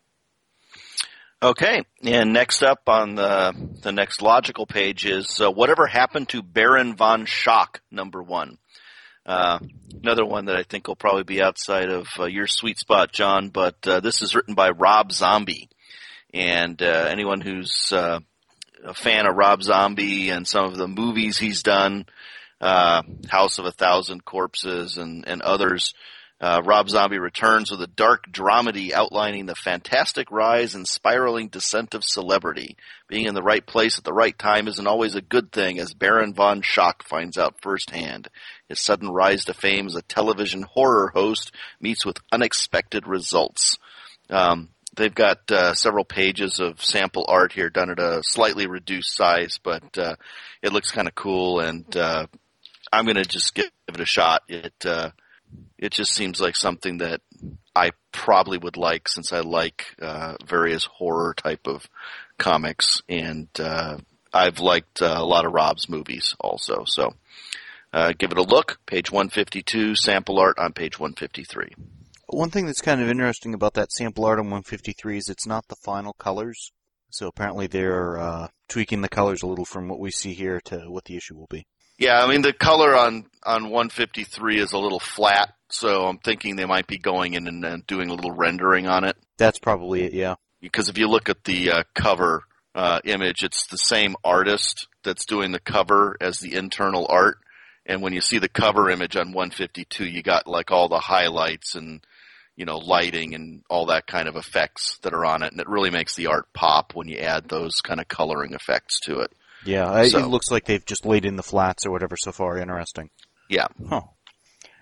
Okay, and next up on the the next logical page is uh, Whatever Happened to Baron von Schock, number one. Uh, another one that I think will probably be outside of uh, your sweet spot, John, but uh, this is written by Rob Zombie. And uh, anyone who's uh, a fan of Rob Zombie and some of the movies he's done, uh, House of a Thousand Corpses and, and others, uh, Rob Zombie returns with a dark dramedy outlining the fantastic rise and spiraling descent of celebrity. Being in the right place at the right time isn't always a good thing, as Baron von Schock finds out firsthand. His sudden rise to fame as a television horror host meets with unexpected results. Um, they've got uh, several pages of sample art here done at a slightly reduced size, but uh, it looks kind of cool, and uh, I'm going to just give it a shot. It uh, it just seems like something that I probably would like, since I like uh, various horror type of comics, and uh, I've liked uh, a lot of Rob's movies also. So uh, give it a look. Page one fifty-two, sample art on page one fifty-three. One thing that's kind of interesting about that sample art on one fifty-three is it's not the final colors. So apparently they're uh, tweaking the colors a little from what we see here to what the issue will be. Yeah, I mean, the color on, on one fifty-three is a little flat, so I'm thinking they might be going in and uh, doing a little rendering on it. That's probably it, yeah. Because if you look at the uh, cover uh, image, it's the same artist that's doing the cover as the internal art. And when you see the cover image on one fifty-two, you got like all the highlights and, you know, lighting and all that kind of effects that are on it. And it really makes the art pop when you add those kind of coloring effects to it. Yeah, so, it looks like they've just laid in the flats or whatever so far. Interesting. Yeah. Huh.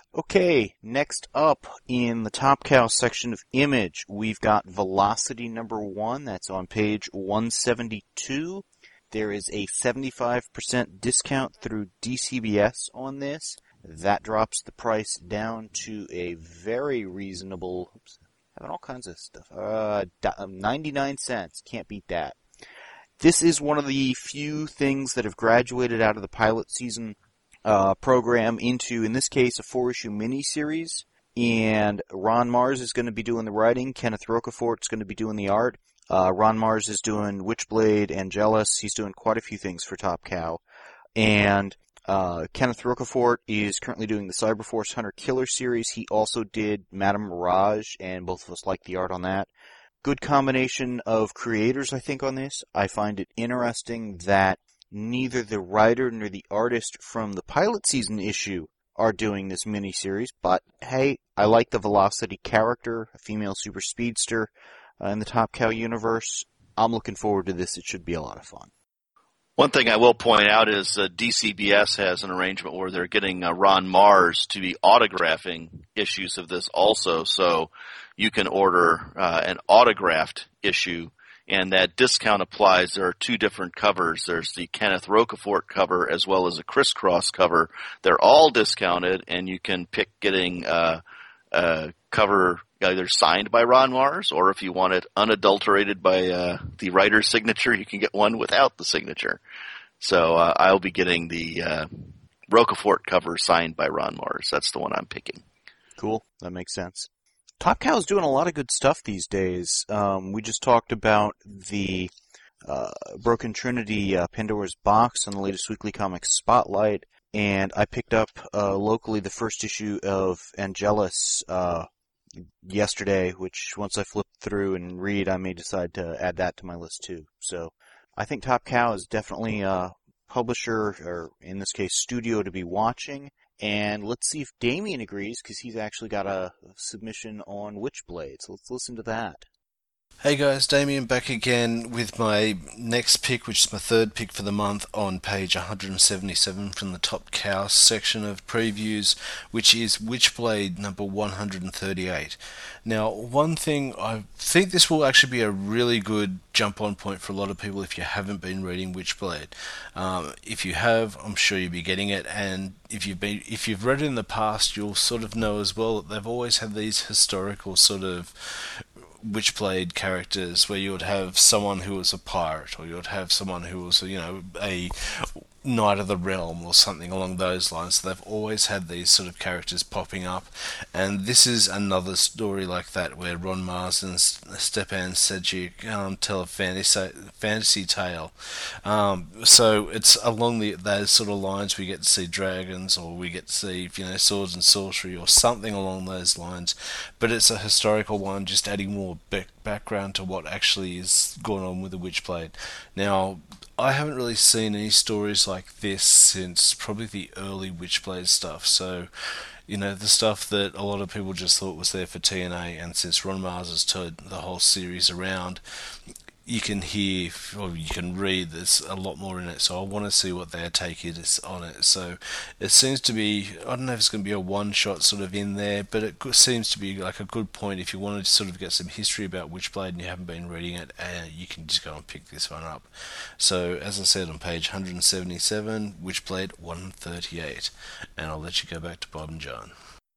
Okay, next up in the Top Cow section of Image, we've got Velocity number one. That's on page one seventy-two. There is a seventy-five percent discount through D C B S on this. That drops the price down to a very reasonable, oops, having all kinds of stuff, uh, ninety-nine cents. Can't beat that. This is one of the few things that have graduated out of the pilot season Uh, program into, in this case, a four-issue miniseries, and Ron Mars is going to be doing the writing. Kenneth Rocafort is going to be doing the art. Uh, Ron Mars is doing Witchblade, Angelus. He's doing quite a few things for Top Cow. And uh, Kenneth Rocafort is currently doing the Cyberforce Hunter Killer series. He also did Madame Mirage, and both of us like the art on that. Good combination of creators, I think, on this. I find it interesting that neither the writer nor the artist from the pilot season issue are doing this miniseries, but hey, I like the Velocity character, a female super speedster uh, in the Top Cow universe. I'm looking forward to this. It should be a lot of fun. One thing I will point out is uh, D C B S has an arrangement where they're getting uh, Ron Mars to be autographing issues of this also, so you can order uh, an autographed issue. And that discount applies. There are two different covers. There's the Kenneth Rocafort cover as well as a crisscross cover. They're all discounted, and you can pick getting uh, a cover either signed by Ron Mars, or if you want it unadulterated by uh, the writer's signature, you can get one without the signature. So uh, I'll be getting the uh, Rocafort cover signed by Ron Mars. That's the one I'm picking. Cool. That makes sense. Top Cow is doing a lot of good stuff these days. Um, we just talked about the uh, Broken Trinity uh, Pandora's Box on the latest Weekly Comics Spotlight, and I picked up uh, locally the first issue of Angelus uh, yesterday, which once I flip through and read, I may decide to add that to my list too. So I think Top Cow is definitely a publisher, or in this case, studio to be watching. And let's see if Damien agrees, because he's actually got a submission on Witchblade. So let's listen to that. Hey guys, Damien back again with my next pick, which is my third pick for the month, on page one seventy-seven from the Top Cow section of previews, which is Witchblade number one thirty-eight. Now, one thing, I think this will actually be a really good jump-on point for a lot of people if you haven't been reading Witchblade. Um, if you have, I'm sure you'll be getting it, and if you've been, if you've read it in the past, you'll sort of know as well that they've always had these historical sort of Witchblade characters where you would have someone who was a pirate, or you would have someone who was, you know, a Knight of the Realm or something along those lines. So they've always had these sort of characters popping up, and this is another story like that where Ron Mars and Stepan Sejic um, tell a fantasy, fantasy tale. Um, so it's along the, those sort of lines we get to see dragons, or we get to see, you know, swords and sorcery or something along those lines, but it's a historical one, just adding more back background to what actually is going on with the Witchblade. Now, I haven't really seen any stories like this since probably the early Witchblade stuff, so, you know, the stuff that a lot of people just thought was there for T N A, and since Ron Mars has turned the whole series around, you can hear, or you can read, there's a lot more in it, so I want to see what their take is on it. So it seems to be, I don't know if it's going to be a one-shot sort of in there, but it seems to be like a good point if you wanted to sort of get some history about Witchblade and you haven't been reading it, uh, you can just go and pick this one up. So as I said, on page one seventy-seven, Witchblade one thirty-eight, and I'll let you go back to Bob and John.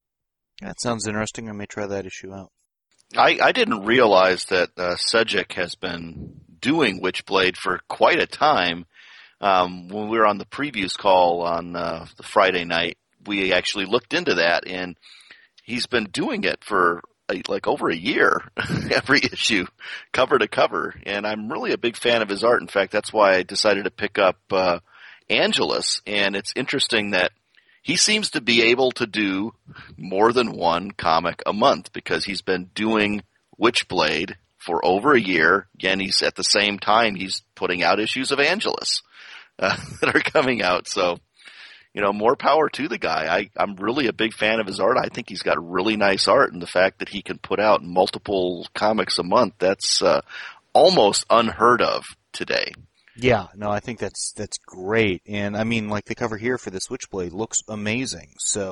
That sounds interesting. I may try that issue out. I, I didn't realize that uh, Sejic has been doing Witchblade for quite a time. Um, when we were on the previews call on uh, the Friday night, we actually looked into that, and he's been doing it for a, like over a year, every issue, cover to cover. And I'm really a big fan of his art. In fact, that's why I decided to pick up uh, Angelus. And it's interesting that he seems to be able to do more than one comic a month because he's been doing Witchblade for over a year. Again, he's at the same time he's putting out issues of Angelus uh, that are coming out. So, you know, more power to the guy. I, I'm really a big fan of his art. I think he's got really nice art, and the fact that he can put out multiple comics a month, that's uh, almost unheard of today. Yeah, no, I think that's that's great. And I mean, like, the cover here for this Witchblade looks amazing. So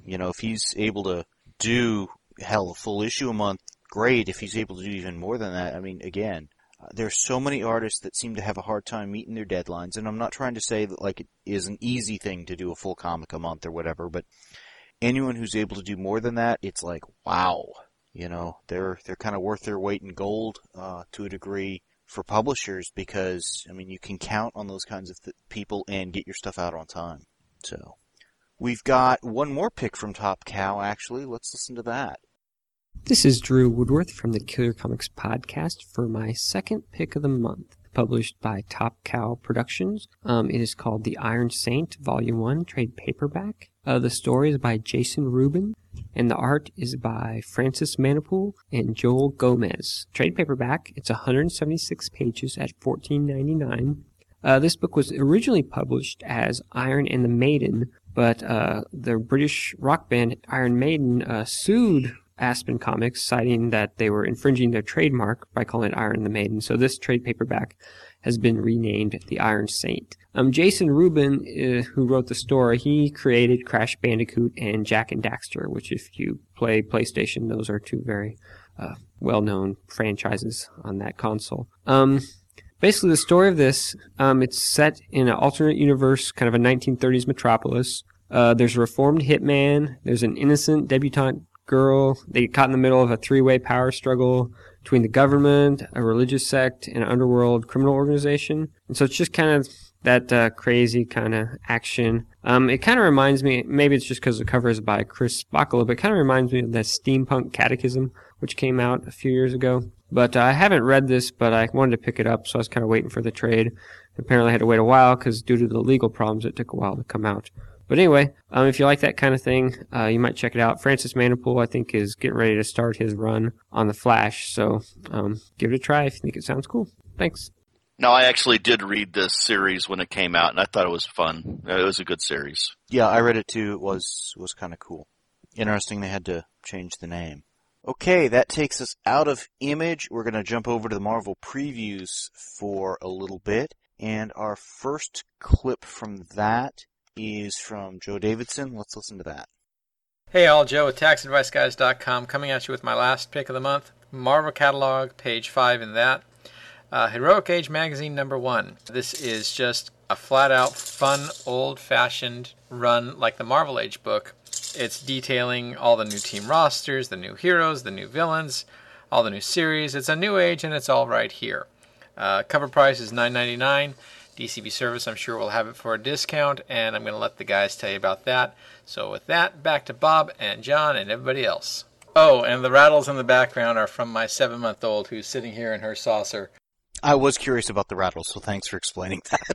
You know, if he's able to do, hell, a full issue a month, great. If he's able to do even more than that, I mean, again, uh, there's so many artists that seem to have a hard time meeting their deadlines, and I'm not trying to say that, like, it is an easy thing to do a full comic a month or whatever, but anyone who's able to do more than that, it's like, wow. You know, they're they're kind of worth their weight in gold uh, to a degree for publishers because, I mean, you can count on those kinds of th- people and get your stuff out on time. So, we've got one more pick from Top Cow, actually. Let's listen to that. This is Drew Woodworth from the Killer Comics Podcast for my second pick of the month, published by Top Cow Productions. Um, it is called The Iron Saint, Volume one, trade paperback. Uh, the story is by Jason Rubin, and the art is by Francis Manipool and Joel Gomez. Trade paperback, it's one hundred seventy-six pages at fourteen ninety-nine. Uh, this book was originally published as Iron and the Maiden, but uh, the British rock band Iron Maiden uh, sued Aspen Comics, citing that they were infringing their trademark by calling it Iron and the Maiden. So this trade paperback has been renamed The Iron Saint. Um, Jason Rubin, uh, who wrote the story, he created Crash Bandicoot and Jak and Daxter, which if you play PlayStation, those are two very uh, well-known franchises on that console. Um, basically, the story of this, um, it's set in an alternate universe, kind of a nineteen thirties metropolis. Uh, there's a reformed hitman. There's an innocent debutante girl. They get caught in the middle of a three-way power struggle between the government, a religious sect, and an underworld criminal organization. And so it's just kind of that uh, crazy kind of action. Um, it kind of reminds me, maybe it's just because the cover is by Chris Bacala, but it kind of reminds me of that Steampunk Catechism, which came out a few years ago. But uh, I haven't read this, but I wanted to pick it up, so I was kind of waiting for the trade. Apparently I had to wait a while because due to the legal problems, it took a while to come out. But anyway, um, if you like that kind of thing, uh, you might check it out. Francis Manipool, I think, is getting ready to start his run on The Flash, so um, give it a try if you think it sounds cool. Thanks. No, I actually did read this series when it came out, and I thought it was fun. It was a good series. Yeah, I read it too. It was was kind of cool. Interesting they had to change the name. Okay, that takes us out of Image. We're going to jump over to the Marvel previews for a little bit. And our first clip from that is from Joe Davidson. Let's listen to that. Hey all, Joe with tax advice guys dot com coming at you with my last pick of the month. Marvel Catalog, page five in that. Uh, Heroic Age Magazine number one. This is just a flat-out, fun, old-fashioned run like the Marvel Age book. It's detailing all the new team rosters, the new heroes, the new villains, all the new series. It's a new age, and it's all right here. Uh, cover price is nine ninety-nine. D C B Service, I'm sure, will have it for a discount, and I'm going to let the guys tell you about that. So with that, back to Bob and John and everybody else. Oh, and the rattles in the background are from my seven-month-old who's sitting here in her saucer. I was curious about the rattles, so thanks for explaining that.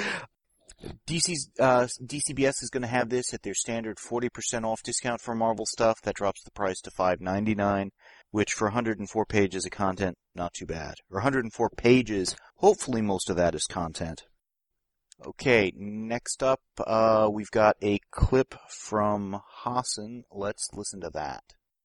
D C's, uh, D C B S is going to have this at their standard forty percent off discount for Marvel stuff. That drops the price to five ninety-nine, which for one hundred four pages of content, not too bad. Or one hundred four pages, hopefully most of that is content. Okay, next up, uh, we've got a clip from Hassan. Let's listen to that.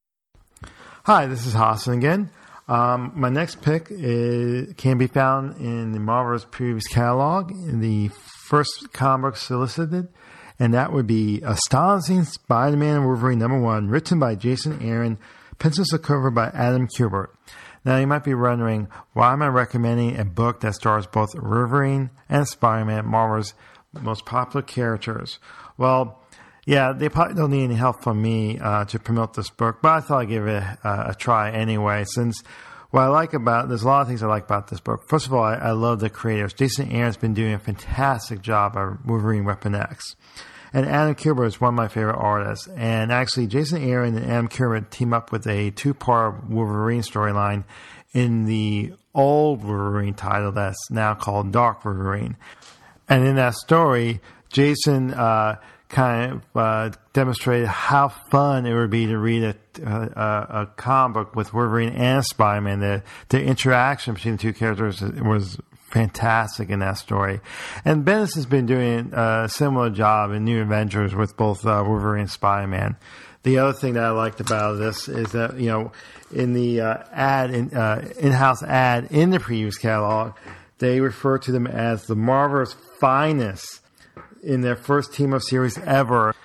Hi, this is Hassan again. Um, my next pick is, can be found in the Marvel's previous catalog, in the first comic book solicited, and that would be Astonishing Spider-Man and Wolverine number one, written by Jason Aaron, pencils and cover by Adam Kubert. Now, you might be wondering, why am I recommending a book that stars both Wolverine and Spider-Man, Marvel's most popular characters? Well, yeah, they probably don't need any help from me uh, to promote this book, but I thought I'd give it a, a try anyway, since what I like about, there's a lot of things I like about this book. First of all, I, I love the creators. Jason Aaron's been doing a fantastic job of Wolverine Weapon X. And Adam Kubert is one of my favorite artists. And actually, Jason Aaron and Adam Kubert team up with a two-part Wolverine storyline in the old Wolverine title that's now called Dark Wolverine. And in that story, Jason uh, kind of uh, demonstrated how fun it would be to read a, a, a comic book with Wolverine and Spider-Man. The, the interaction between the two characters was fantastic in that story. And Bendis has been doing a similar job in New Avengers with both uh, Wolverine and Spider-Man. The other thing that I liked about this is that, you know, in the uh, ad, in, uh, in-house ad in the previous catalog, they refer to them as the Marvel's finest in their first team of series ever.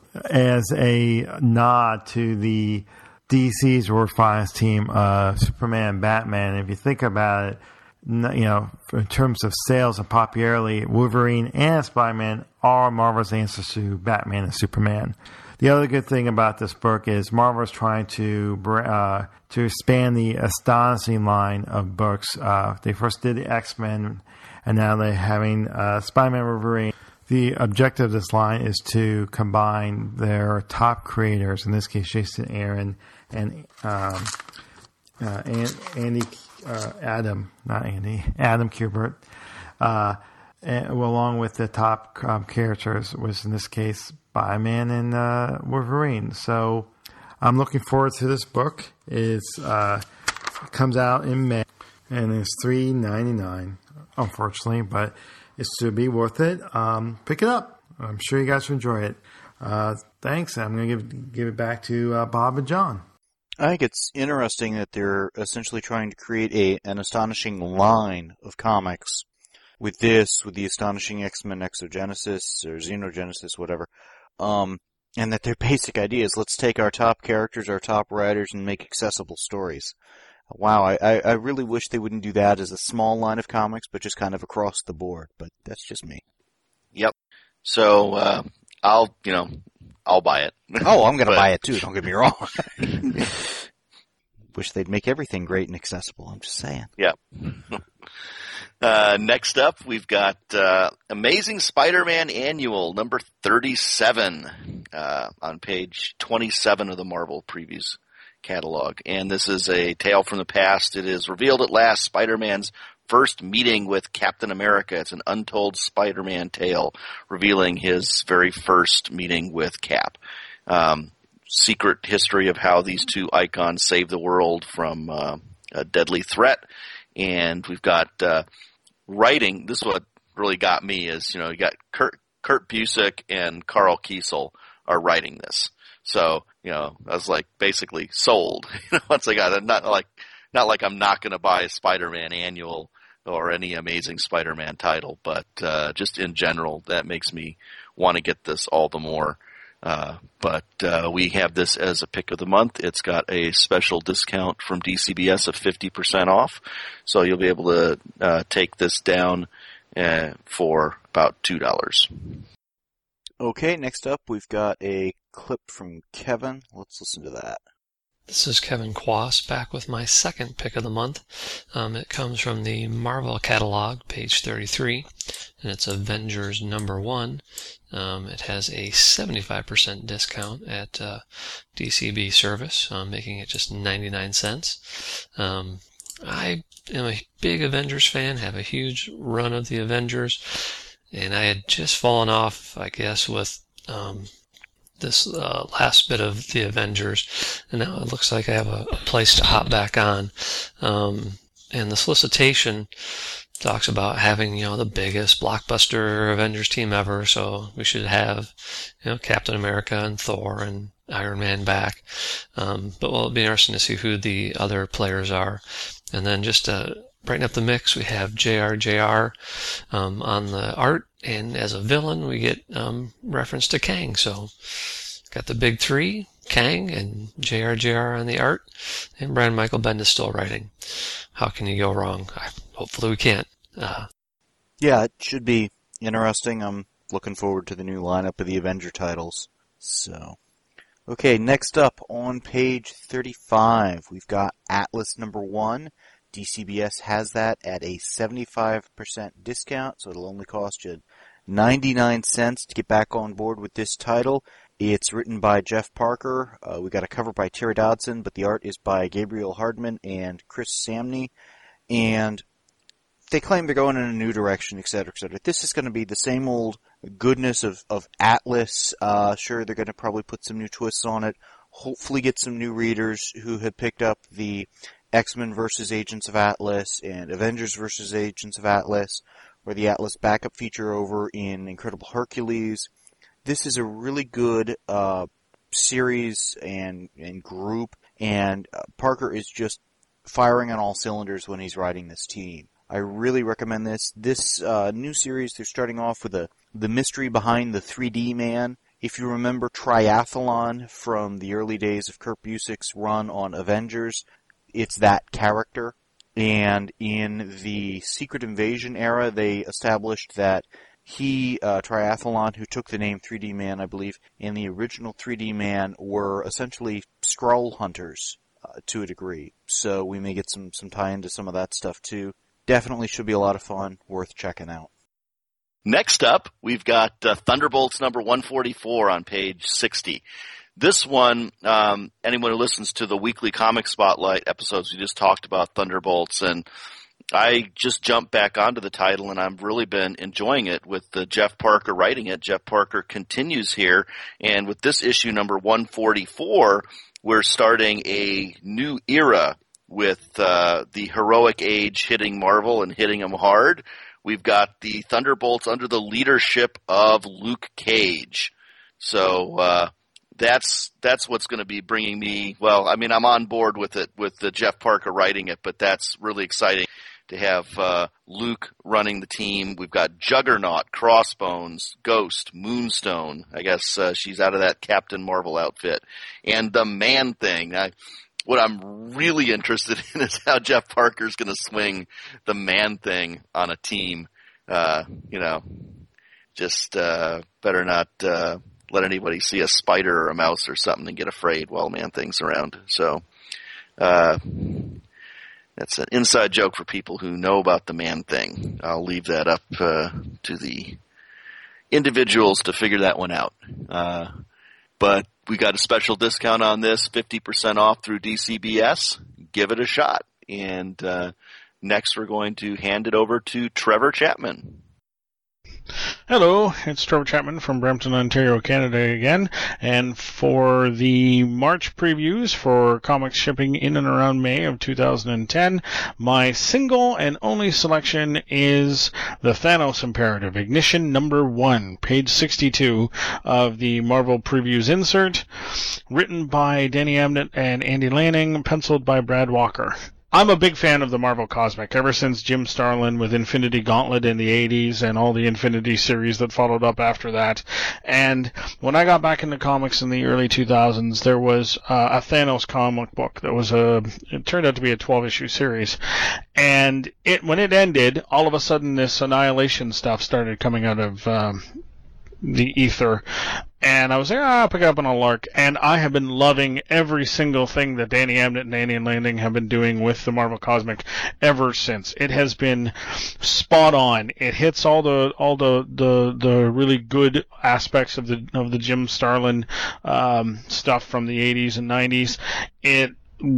as a nod to the D C's world finest team of Superman and Batman. If you think about it, you know, in terms of sales and popularity, Wolverine and Spider-Man are Marvel's answers to Batman and Superman. The other good thing about this book is Marvel is trying to uh, to expand the Astonishing line of books. Uh, they first did the X-Men, and now they're having uh, Spider-Man, Wolverine. The objective of this line is to combine their top creators, in this case Jason Aaron and um, uh, and Andy uh, Adam, not Andy, Adam Kubert, uh, and, well, along with the top um, characters, which in this case Spider-Man and uh, Wolverine. So I'm looking forward to this book. It's uh, it comes out in May, and it's three ninety-nine, unfortunately, but it's to be worth it. Um, pick it up. I'm sure you guys will enjoy it. Uh, thanks. I'm going to give give it back to uh, Bob and John. I think it's interesting that they're essentially trying to create a an astonishing line of comics with this, with the Astonishing X-Men Exogenesis or Xenogenesis, whatever. Um, and that their basic idea is let's take our top characters, our top writers, and make accessible stories. Wow, I, I, I really wish they wouldn't do that as a small line of comics, but just kind of across the board. But that's just me. Yep. So, uh, I'll, you know, I'll buy it. Oh, I'm going to buy it too, don't get me wrong. Wish they'd make everything great and accessible, I'm just saying. Yep. Uh, next up, we've got uh, Amazing Spider-Man Annual, number thirty-seven, uh, on page twenty-seven of the Marvel Previews catalog. And this is a tale from the past. It is revealed at last Spider-Man's first meeting with Captain America. It's an untold Spider-Man tale revealing his very first meeting with Cap. Um, secret history of how these two icons saved the world from uh, a deadly threat. And we've got uh, writing. This is what really got me is, you know, you got Kurt, Kurt Busiek and Carl Kiesel are writing this. So, you know, I was like basically sold. Once I got it, not like, not like I'm not going to buy a Spider-Man Annual or any Amazing Spider-Man title, but uh, just in general, that makes me want to get this all the more. Uh, but uh, we have this as a pick of the month. It's got a special discount from D C B S of fifty percent off, so you'll be able to uh, take this down uh, for about two dollars. Okay, next up we've got a clip from Kevin. Let's listen to that. This is Kevin Quas back with my second pick of the month. Um, it comes from the Marvel catalog, page thirty-three, and it's Avengers number one. Um, it has a seventy-five percent discount at uh, D C B service, um, making it just ninety-nine cents. Um, I am a big Avengers fan, have a huge run of the Avengers, and I had just fallen off, I guess, with um, this uh, last bit of the Avengers, and now it looks like I have a, a place to hop back on. Um, and the solicitation talks about having, you know, the biggest blockbuster Avengers team ever, so we should have, you know, Captain America and Thor and Iron Man back. Um, but well, it'll be interesting to see who the other players are. And then just to brighten up the mix, we have J R J R um, on the art, and as a villain, we get um, reference to Kang. So got the big three, Kang and J R J R on the art, and Brian Michael Bendis still writing. How can you go wrong? I, hopefully we can't. Uh, yeah, it should be interesting. I'm looking forward to the new lineup of the Avenger titles. So, okay, next up on page thirty-five, we've got Atlas number one. D C B S has that at a seventy-five percent discount, so it'll only cost you ninety-nine cents to get back on board with this title. It's written by Jeff Parker. Uh, we got a cover by Terry Dodson, but the art is by Gabriel Hardman and Chris Samney. And they claim they're going in a new direction, et cetera, et cetera. This is going to be the same old goodness of, of Atlas. Uh, sure, they're going to probably put some new twists on it. Hopefully get some new readers who had picked up the X-Men versus Agents of Atlas and Avengers versus Agents of Atlas, or the Atlas backup feature over in Incredible Hercules. This is a really good uh, series and, and group, and uh, Parker is just firing on all cylinders when he's writing this team. I really recommend this. This uh, new series, they're starting off with a, the mystery behind the three D man, If you remember Triathlon from the early days of Kurt Busiek's run on Avengers, it's that character. And in the Secret Invasion era, they established that he, uh, Triathlon, who took the name three D Man, I believe, and the original three D Man were essentially Skrull hunters uh, to a degree. So we may get some, some tie into some of that stuff too. Definitely should be a lot of fun, worth checking out. Next up, we've got uh, Thunderbolts number one forty-four on page sixty. This one, um, anyone who listens to the weekly Comic Spotlight episodes, we just talked about Thunderbolts, and I just jumped back onto the title, and I've really been enjoying it with uh, Jeff Parker writing it. Jeff Parker continues here, and with this issue number one forty-four, we're starting a new era with uh, the heroic age hitting Marvel and hitting them hard. We've got the Thunderbolts under the leadership of Luke Cage. So uh, that's that's what's going to be bringing me, well, I mean, I'm on board with it, with the Jeff Parker writing it, but that's really exciting to have uh, Luke running the team. We've got Juggernaut, Crossbones, Ghost, Moonstone. I guess uh, she's out of that Captain Marvel outfit. And the Man-Thing. I, what I'm really interested in is how Jeff Parker's going to swing the Man-Thing on a team. Uh, you know, just uh, better not uh, let anybody see a spider or a mouse or something and get afraid while Man-Thing's around. So, uh, that's an inside joke for people who know about the Man-Thing. I'll leave that up uh, to the individuals to figure that one out. Uh, but we got a special discount on this, fifty percent off through D C B S. Give it a shot. And uh, next we're going to hand it over to Trevor Chapman. Hello, it's Trevor Chapman from Brampton, Ontario, Canada again, and for the March previews for comics shipping in and around May of two thousand ten, my single and only selection is the Thanos Imperative, Ignition number one, page sixty-two of the Marvel Previews insert, written by Danny Abnett and Andy Lanning, penciled by Brad Walker. I'm a big fan of the Marvel Cosmic, ever since Jim Starlin with Infinity Gauntlet in the eighties and all the Infinity series that followed up after that. And when I got back into comics in the early two thousands, there was uh, a Thanos comic book that was a, it turned out to be a twelve issue series. And it, when it ended, all of a sudden this Annihilation stuff started coming out of um, the ether. And I was like, ah, I'll pick it up on a lark. And I have been loving every single thing that Danny Abnett and Andy Lanning have been doing with the Marvel Cosmic ever since. It has been spot on. It hits all the all the the, the really good aspects of the of the Jim Starlin um, stuff from the eighties and nineties. It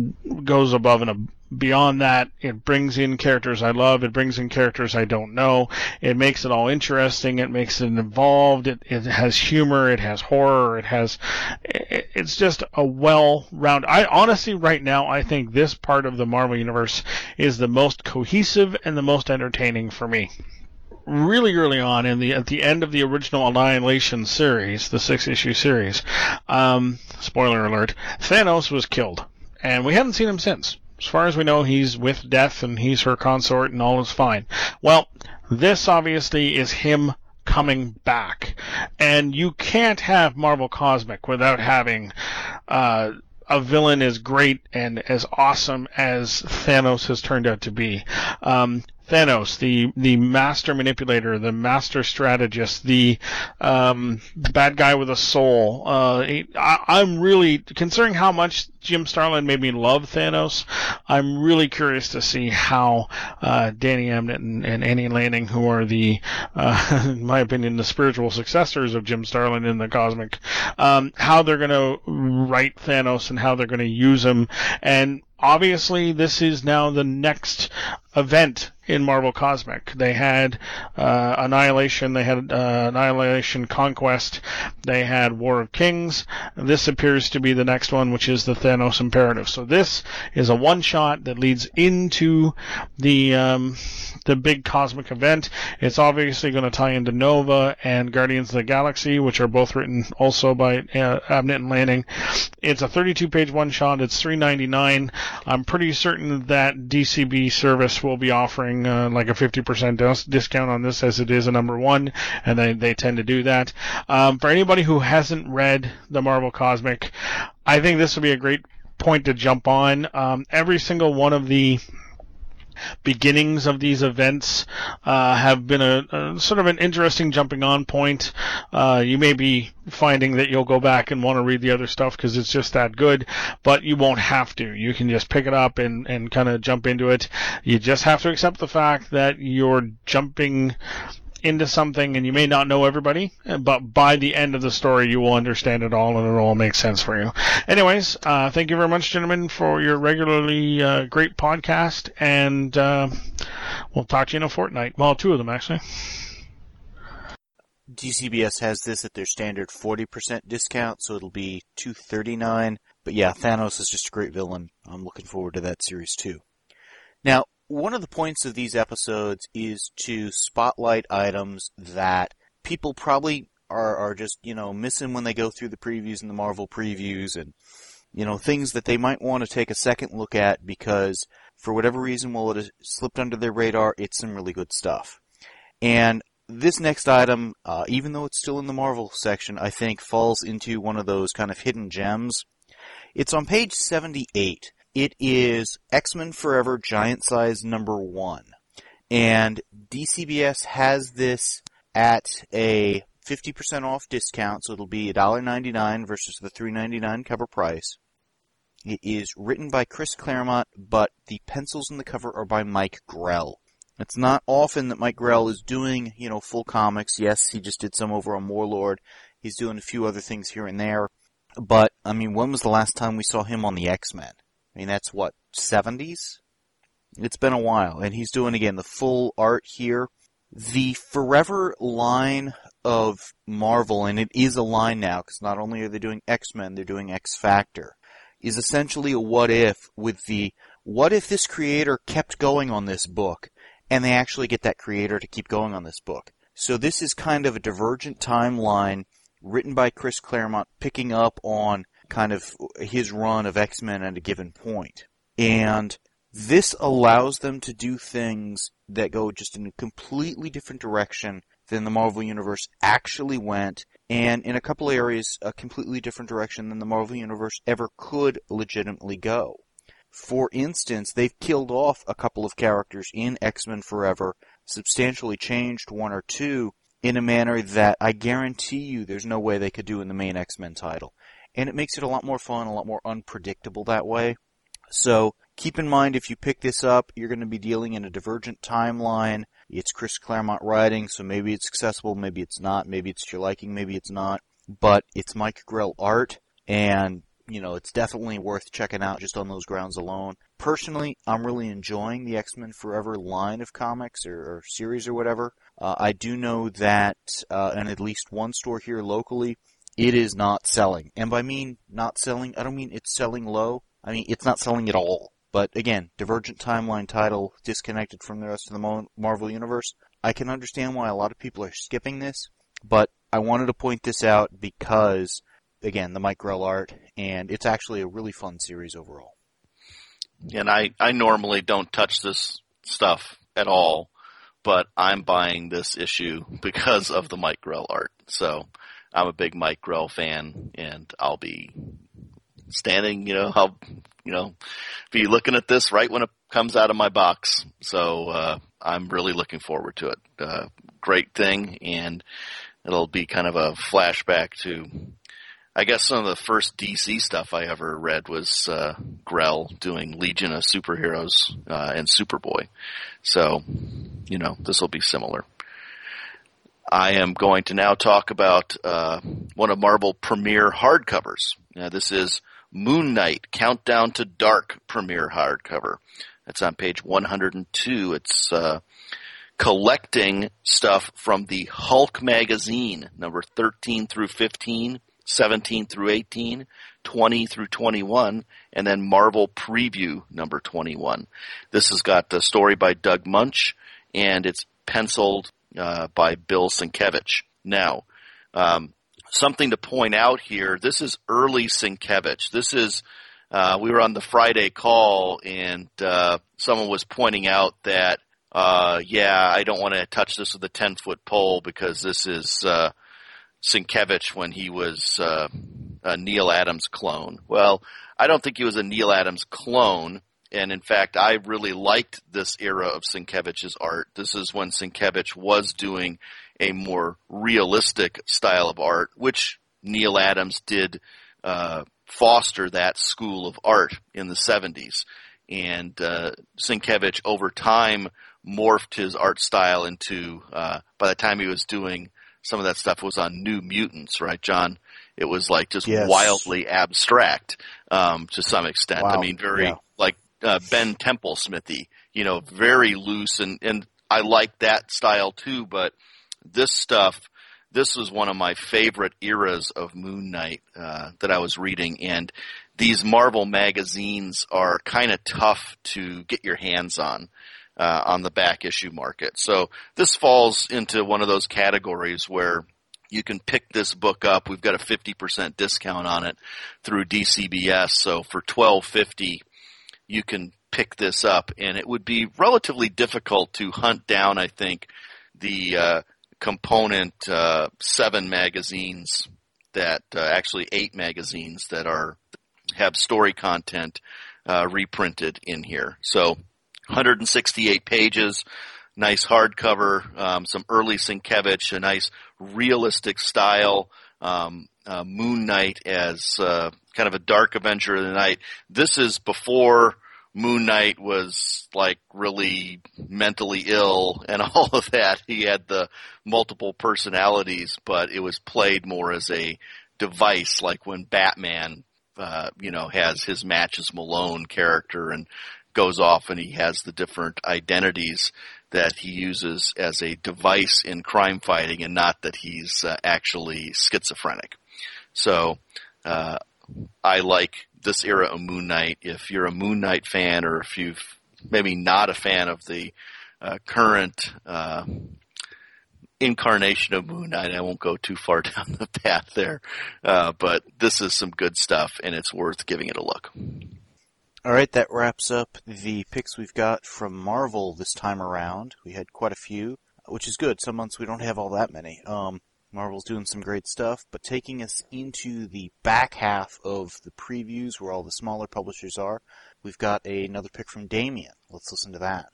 goes above and beyond that. It brings in characters I love. It brings in characters I don't know. It makes it all interesting. It makes it involved. It, it has humor. It has horror. It has, it, it's just a well-rounded, I honestly right now, I think this part of the Marvel Universe is the most cohesive and the most entertaining for me. Really early on, in the at the end of the original Annihilation series, the six-issue series, um, spoiler alert, Thanos was killed. And we haven't seen him since. As far as we know, he's with Death and he's her consort and all is fine. Well, this obviously is him coming back. And you can't have Marvel Cosmic without having uh, a villain as great and as awesome as Thanos has turned out to be. Um, Thanos, the the master manipulator, the master strategist, the um, bad guy with a soul. Uh, I, I'm really, considering how much Jim Starlin made me love Thanos, I'm really curious to see how uh, Danny Abnett and, and Andy Lanning, who are the, uh, in my opinion, the spiritual successors of Jim Starlin in the Cosmic, um, how they're going to write Thanos and how they're going to use him. And obviously, this is now the next event in Marvel Cosmic. They had uh, Annihilation, they had uh, Annihilation Conquest, they had War of Kings. This appears to be the next one, which is the Thanos Imperative. So this is a one-shot that leads into the um, the big cosmic event. It's obviously going to tie into Nova and Guardians of the Galaxy, which are both written also by uh, Abnett and Lanning. It's a thirty-two page one-shot. It's three ninety-nine. I'm pretty certain that D C B service will be offering offering uh, like a fifty percent dis- discount on this, as it is a number one, and they, they tend to do that. Um, for anybody who hasn't read the Marvel Cosmic, I think this would be a great point to jump on. Um, every single one of the beginnings of these events uh, have been a, a sort of an interesting jumping on point. Uh, you may be finding that you'll go back and want to read the other stuff because it's just that good, but you won't have to. You can just pick it up and, and kind of jump into it. You just have to accept the fact that you're jumping into something and you may not know everybody, but by the end of the story you will understand it all and it'll all make sense for you. Anyways, uh, thank you very much, gentlemen, for your regularly uh, great podcast, and uh, we'll talk to you in a fortnight. Well, two of them, actually. D C B S has this at their standard forty percent discount, so it'll be two hundred thirty-nine dollars. But yeah, Thanos is just a great villain. I'm looking forward to that series too. Now, one of the points of these episodes is to spotlight items that people probably are, are just, you know, missing when they go through the previews and the Marvel previews, and, you know, things that they might want to take a second look at because, for whatever reason, while it has slipped under their radar, it's some really good stuff. And this next item, uh, even though it's still in the Marvel section, I think falls into one of those kind of hidden gems. It's on page seventy-eight. It is X-Men Forever Giant Size number one. And D C B S has this at a fifty percent off discount, so it'll be one dollar ninety-nine versus the three ninety-nine cover price. It is written by Chris Claremont, but the pencils in the cover are by Mike Grell. It's not often that Mike Grell is doing, you know, full comics. Yes, he just did some over on Warlord. He's doing a few other things here and there. But, I mean, when was the last time we saw him on the X-Men? I mean, that's what, seventies? It's been a while. And he's doing, again, the full art here. The Forever line of Marvel, and it is a line now, because not only are they doing X-Men, they're doing X-Factor, is essentially a what-if with the, what if this creator kept going on this book, and they actually get that creator to keep going on this book. So this is kind of a divergent timeline written by Chris Claremont, picking up on kind of his run of X-Men at a given point. And this allows them to do things that go just in a completely different direction than the Marvel Universe actually went, and in a couple areas, a completely different direction than the Marvel Universe ever could legitimately go. For instance, they've killed off a couple of characters in X-Men Forever, substantially changed one or two in a manner that I guarantee you there's no way they could do in the main X-Men title. And it makes it a lot more fun, a lot more unpredictable that way. So keep in mind, if you pick this up, you're going to be dealing in a divergent timeline. It's Chris Claremont writing, so maybe it's accessible, maybe it's not, maybe it's to your liking, maybe it's not. But it's Mike Grell art, and, you know, it's definitely worth checking out just on those grounds alone. Personally, I'm really enjoying the X-Men Forever line of comics, or, or series or whatever. Uh, I do know that uh, in at least one store here locally, it is not selling. And by mean not selling, I don't mean it's selling low. I mean, it's not selling at all. But again, divergent timeline title, disconnected from the rest of the Marvel Universe. I can understand why a lot of people are skipping this, but I wanted to point this out because, again, the Mike Grell art, and it's actually a really fun series overall. And I, I normally don't touch this stuff at all, but I'm buying this issue because of the Mike Grell art. So I'm a big Mike Grell fan, and I'll be standing, you know, I'll, you know, be looking at this right when it comes out of my box. So, uh, I'm really looking forward to it. Uh, great thing. And it'll be kind of a flashback to, I guess some of the first D C stuff I ever read was, uh, Grell doing Legion of Superheroes, uh, and Superboy. So, you know, this will be similar. I am going to now talk about, uh, one of Marvel Premiere hardcovers. Now, this is Moon Knight Countdown to Dark Premiere hardcover. It's on page one hundred two. It's uh, collecting stuff from the Hulk magazine, number thirteen through fifteen, seventeen through eighteen, twenty through twenty-one, and then Marvel Preview number twenty-one. This has got a story by Doug Munch, and it's penciled uh, by Bill Sienkiewicz. Now, um, something to point out here, this is early Sienkiewicz. This is, uh, we were on the Friday call, and uh, someone was pointing out that uh, yeah, I don't want to touch this with a ten-foot pole because this is uh, Sienkiewicz when he was uh, a Neil Adams clone. Well, I don't think he was a Neil Adams clone. And, in fact, I really liked this era of Sienkiewicz's art. This is when Sienkiewicz was doing a more realistic style of art, which Neil Adams did uh, foster that school of art in the seventies. And uh, Sienkiewicz, over time, morphed his art style into, uh, by the time he was doing some of that stuff, it was on New Mutants, right, John? It was like just yes. wildly abstract um, to some extent. Wow. I mean, very yeah. like uh, Ben Temple Smithy, you know, very loose. And, and I like that style too, but this stuff, this was one of my favorite eras of Moon Knight uh, that I was reading. And these Marvel magazines are kind of tough to get your hands on. Uh, on the back issue market. So this falls into one of those categories where you can pick this book up. We've got a fifty percent discount on it through D C B S. So for twelve fifty, you can pick this up, and it would be relatively difficult to hunt down, I think, the uh, component uh, seven magazines that uh, actually eight magazines that are have story content uh, reprinted in here. So one hundred sixty-eight pages, nice hardcover, um, some early Sienkiewicz, a nice realistic style, um, uh, Moon Knight as uh, kind of a dark Avenger of the Night. This is before Moon Knight was like really mentally ill and all of that. He had the multiple personalities, but it was played more as a device, like when Batman, uh, you know, has his Matches Malone character and goes off and he has the different identities that he uses as a device in crime fighting, and not that he's uh, actually schizophrenic. So uh, I like this era of Moon Knight. If you're a Moon Knight fan, or if you've maybe not a fan of the uh, current uh, incarnation of Moon Knight, I won't go too far down the path there, uh, but this is some good stuff, and it's worth giving it a look. All right, that wraps up the picks we've got from Marvel this time around. We had quite a few, which is good. Some months we don't have all that many. Um, Marvel's doing some great stuff, but taking us into the back half of the previews where all the smaller publishers are, we've got a, another pick from Damien. Let's listen to that.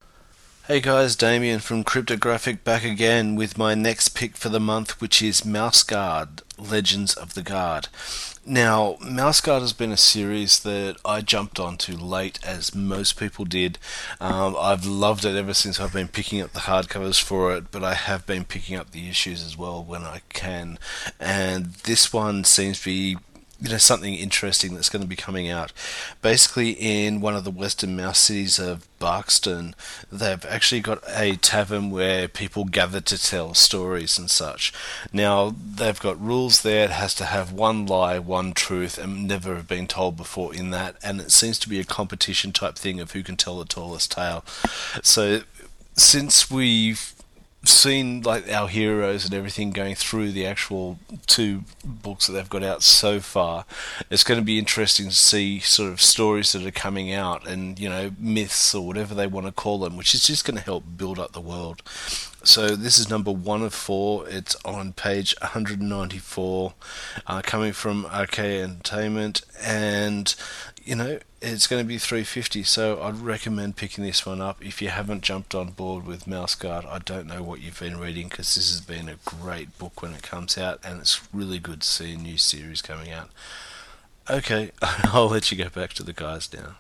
Hey guys, Damien from Cryptographic back again with my next pick for the month, which is Mouse Guard, Legends of the Guard. Now, Mouse Guard has been a series that I jumped onto late, as most people did. Um, I've loved it ever since I've been picking up the hardcovers for it, but I have been picking up the issues as well when I can. And this one seems to be, you know, something interesting that's going to be coming out. Basically, in one of the western mouse cities of Barkston, they've actually got a tavern where people gather to tell stories and such. Now, they've got rules there. It has to have one lie, one truth, and never have been told before in that. And it seems to be a competition type thing of who can tell the tallest tale. So, since we've seen like our heroes and everything going through the actual two books that they've got out so far, it's going to be interesting to see sort of stories that are coming out, and, you know, myths or whatever they want to call them, which is just going to help build up the world. So this is number one of four. It's on page one hundred ninety-four, uh, coming from Arcade Entertainment, and, you know, it's going to be three dollars fifty, so I'd recommend picking this one up. If you haven't jumped on board with Mouse Guard, I don't know what you've been reading, because this has been a great book when it comes out, and it's really good to see a new series coming out. Okay, I'll let you go back to the guys now.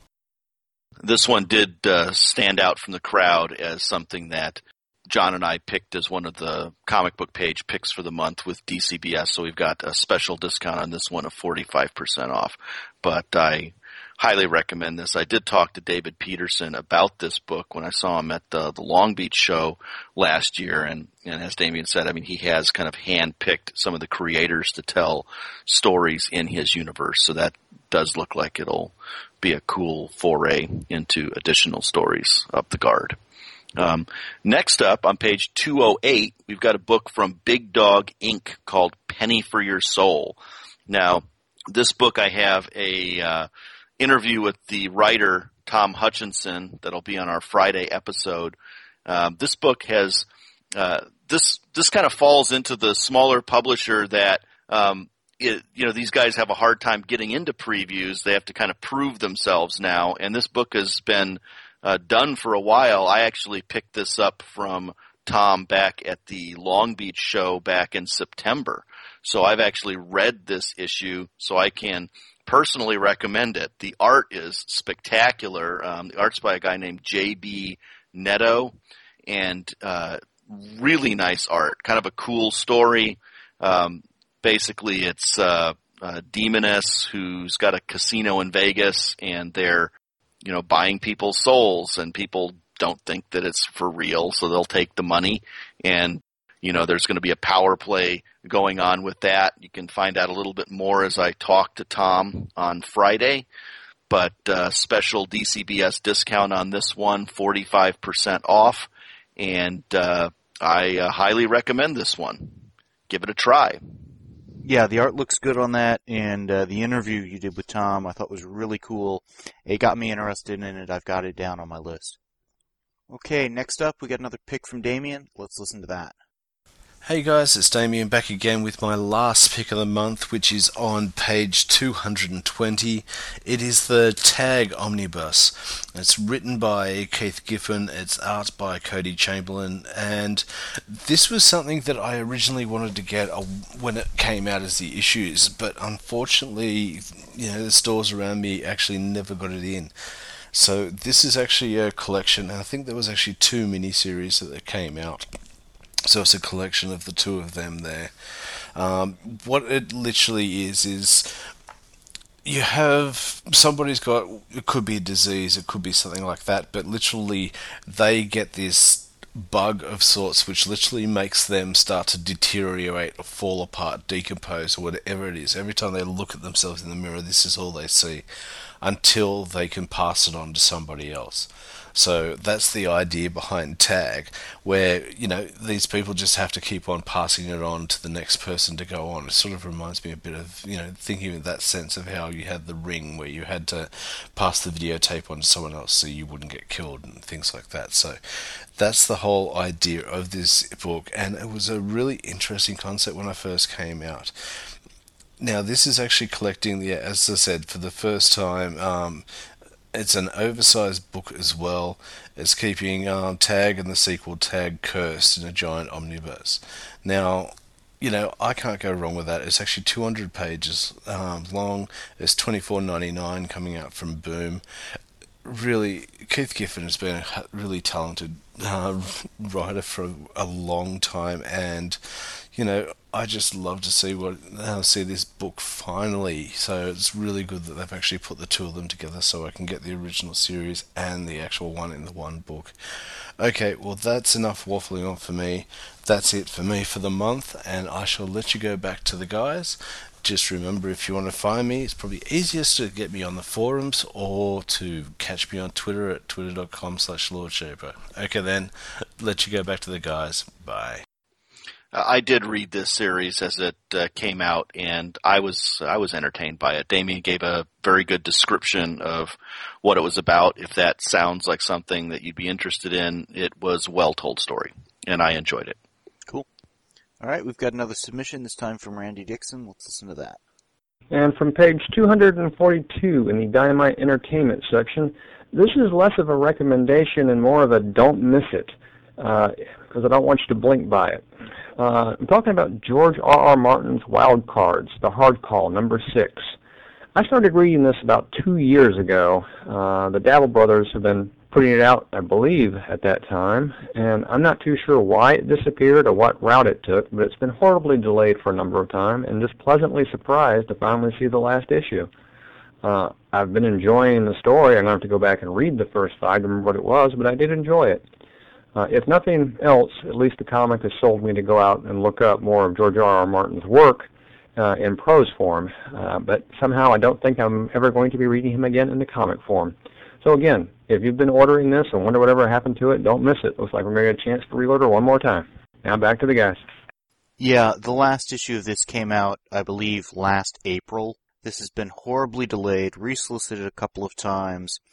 This one did uh, stand out from the crowd as something that John and I picked as one of the comic book page picks for the month with D C B S, so we've got a special discount on this one of forty-five percent off. But I highly recommend this. I did talk to David Peterson about this book when I saw him at the, the Long Beach show last year, and, and as Damien said, I mean, he has kind of hand-picked some of the creators to tell stories in his universe, so that does look like it'll be a cool foray into additional stories of the Guard. Um, next up, on page two oh eight, we've got a book from Big Dog Incorporated called Penny for Your Soul. Now, this book I have a uh, interview with the writer Tom Hutchinson that'll be on our Friday episode. Um, this book has uh, this this kind of falls into the smaller publisher that um, it, you know these guys have a hard time getting into previews. They have to kind of prove themselves now, and this book has been uh, done for a while. I actually picked this up from Tom back at the Long Beach show back in September, so I've actually read this issue, so I can personally recommend it. The art is spectacular. Um, the art's by a guy named J B Netto, and uh, really nice art. Kind of a cool story. Um, basically, it's uh, a demoness who's got a casino in Vegas, and they're, you know, buying people's souls, and people don't think that it's for real, so they'll take the money. And you know, there's going to be a power play going on with that. You can find out a little bit more as I talk to Tom on Friday. But uh, special D C B S discount on this one, forty-five percent off. And uh, I uh, highly recommend this one. Give it a try. Yeah, the art looks good on that, and uh, the interview you did with Tom I thought was really cool. It got me interested in it. I've got it down on my list. Okay, next up we got another pick from Damien. Let's listen to that. Hey guys, it's Damien back again with my last pick of the month, which is on page two hundred twenty. It is the Tag Omnibus. It's written by Keith Giffen, it's art by Cody Chamberlain, and this was something that I originally wanted to get when it came out as the issues, but unfortunately, you know, the stores around me actually never got it in. So this is actually a collection, and I think there was actually two miniseries that came out. So it's a collection of the two of them there. Um, what it literally is, is you have somebody's got, it could be a disease, it could be something like that, but literally they get this bug of sorts which literally makes them start to deteriorate or fall apart, decompose, or whatever it is. Every time they look at themselves in the mirror, this is all they see, until they can pass it on to somebody else. So that's the idea behind Tag, where, you know, these people just have to keep on passing it on to the next person to go on. It sort of reminds me a bit of, you know, thinking of that sense of how you had the Ring, where you had to pass the videotape on to someone else so you wouldn't get killed and things like that. So that's the whole idea of this book, and it was a really interesting concept when I first came out. Now, this is actually collecting, the, as I said, for the first time. Um, it's an oversized book as well. It's keeping um, Tag and the sequel Tag Cursed in a giant omnibus. Now, you know, I can't go wrong with that. It's actually two hundred pages um, long. It's twenty-four ninety-nine coming out from Boom. Really, Keith Giffen has been a really talented uh, writer for a long time, and you know, I just love to see what uh, see this book finally. So it's really good that they've actually put the two of them together, so I can get the original series and the actual one in the one book. Okay, well that's enough waffling on for me. That's it for me for the month, and I shall let you go back to the guys. Just remember, if you want to find me, it's probably easiest to get me on the forums or to catch me on Twitter at twitter.com slash LordShaper. Okay then, let you go back to the guys. Bye. I did read this series as it uh, came out, and I was I was entertained by it. Damien gave a very good description of what it was about. If that sounds like something that you'd be interested in, it was a well-told story, and I enjoyed it. Cool. All right, we've got another submission, this time from Randy Dixon. Let's listen to that. And from page two hundred forty-two in the Dynamite Entertainment section, this is less of a recommendation and more of a don't miss it, because uh, I don't want you to blink by it. Uh, I'm talking about George R R. Martin's Wild Cards, The Hard Call, number six. I started reading this about two years ago. Uh, the Dabble Brothers have been putting it out, I believe, at that time, and I'm not too sure why it disappeared or what route it took, but it's been horribly delayed for a number of times, and just pleasantly surprised to finally see the last issue. Uh, I've been enjoying the story. I'm going to have to go back and read the first five to remember what it was, but I did enjoy it. Uh, if nothing else, at least the comic has sold me to go out and look up more of George R R. Martin's work uh, in prose form, uh, but somehow I don't think I'm ever going to be reading him again in the comic form. So again, if you've been ordering this and wonder whatever happened to it, don't miss it. Looks like we're going to get a chance to reorder one more time. Now back to the guys. Yeah, the last issue of this came out, I believe, last April. This has been horribly delayed, resolicited a couple of times.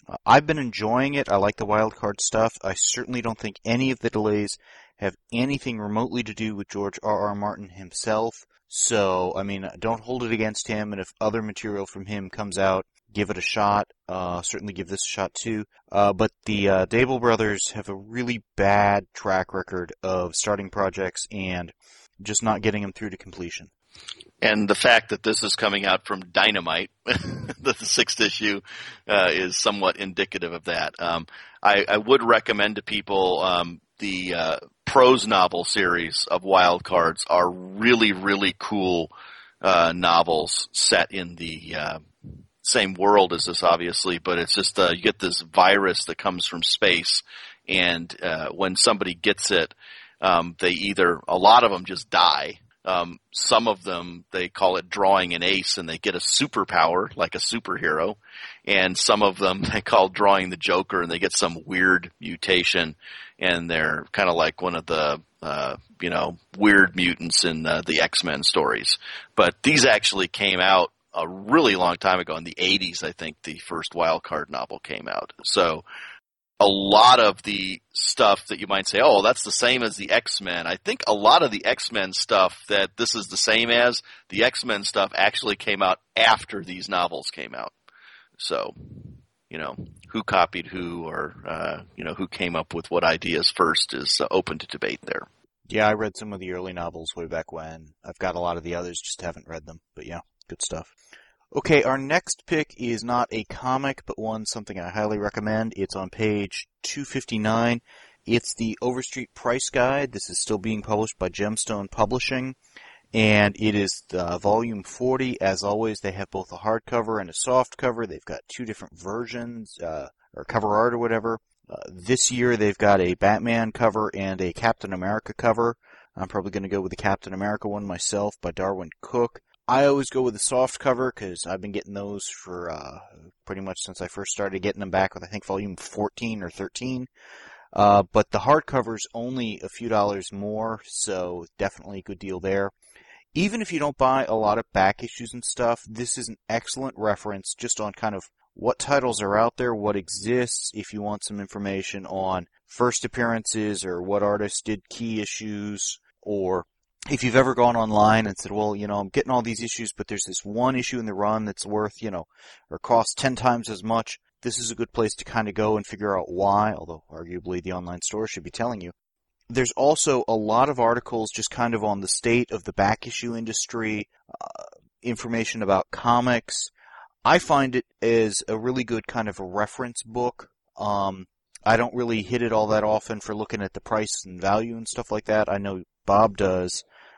Uh, I've been enjoying it. I like the wild card stuff. I certainly don't think any of the delays have anything remotely to do with George R. R. Martin himself. So, I mean, don't hold it against him, and if other material from him comes out, give it a shot. Uh, certainly give this a shot too. Uh, but the uh, Dable brothers have a really bad track record of starting projects and just not getting them through to completion. And the fact that this is coming out from Dynamite, the sixth issue, uh, is somewhat indicative of that. Um, I, I would recommend to people um, the uh, prose novel series of Wild Cards are really, really cool uh, novels set in the uh, same world as this, obviously, but it's just uh, you get this virus that comes from space, and uh, when somebody gets it, um, they either, a lot of them just die. Um, some of them, they call it drawing an ace, and they get a superpower, like a superhero. And some of them, they call drawing the Joker, and they get some weird mutation, and they're kind of like one of the, uh, you know, weird mutants in uh, the X-Men stories. But these actually came out a really long time ago. In the eighties, I think the first Wild Card novel came out. So a lot of the stuff that you might say, oh, that's the same as the X-Men. I think a lot of the X-Men stuff that this is the same as, the X-Men stuff actually came out after these novels came out. So, you know, who copied who, or, uh, you know, who came up with what ideas first is uh, open to debate there. Yeah, I read some of the early novels way back when. I've got a lot of the others, just haven't read them. But yeah, good stuff. Okay, our next pick is not a comic, but one something I highly recommend. It's on page two fifty-nine. It's the Overstreet Price Guide. This is still being published by Gemstone Publishing, and it is uh, volume forty. As always, they have both a hardcover and a soft cover. They've got two different versions, uh, or cover art or whatever. Uh, this year, they've got a Batman cover and a Captain America cover. I'm probably going to go with the Captain America one myself by Darwin Cook. I always go with the soft cover because I've been getting those for uh, pretty much since I first started getting them back with, I think, volume fourteen or thirteen. Uh, but the hardcover's only a few dollars more, so definitely a good deal there. Even if you don't buy a lot of back issues and stuff, this is an excellent reference just on kind of what titles are out there, what exists, if you want some information on first appearances or what artists did key issues, or if you've ever gone online and said, well, you know, I'm getting all these issues, but there's this one issue in the run that's worth, you know, or costs ten times as much, this is a good place to kind of go and figure out why, although arguably the online store should be telling you. There's also a lot of articles just kind of on the state of the back issue industry, uh, information about comics. I find it as a really good kind of a reference book. Um, I don't really hit it all that often for looking at the price and value and stuff like that. I know Bob does.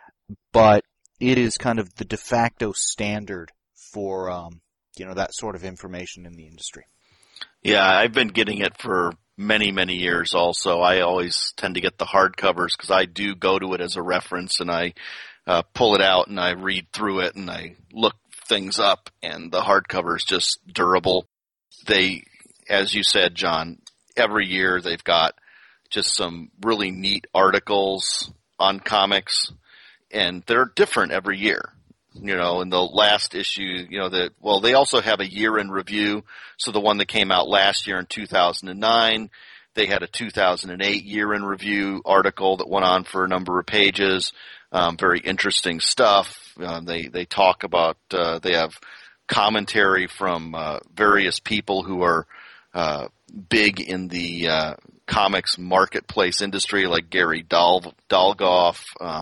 But it is kind of the de facto standard for, um, you know, that sort of information in the industry. Yeah, I've been getting it for many, many years also. I always tend to get the hardcovers because I do go to it as a reference, and I uh, pull it out and I read through it and I look things up, and the hardcover is just durable. They, as you said, John, every year they've got just some really neat articles on comics. And they're different every year. You know, in the last issue, you know, that, well, they also have a year in review. So the one that came out last year in two thousand nine, they had a two thousand eight year in review article that went on for a number of pages. Um, very interesting stuff. Uh, they, they talk about, uh, they have commentary from, uh, various people who are, uh, big in the, uh, comics marketplace industry, like Gary Dal- Dalgoff, uh,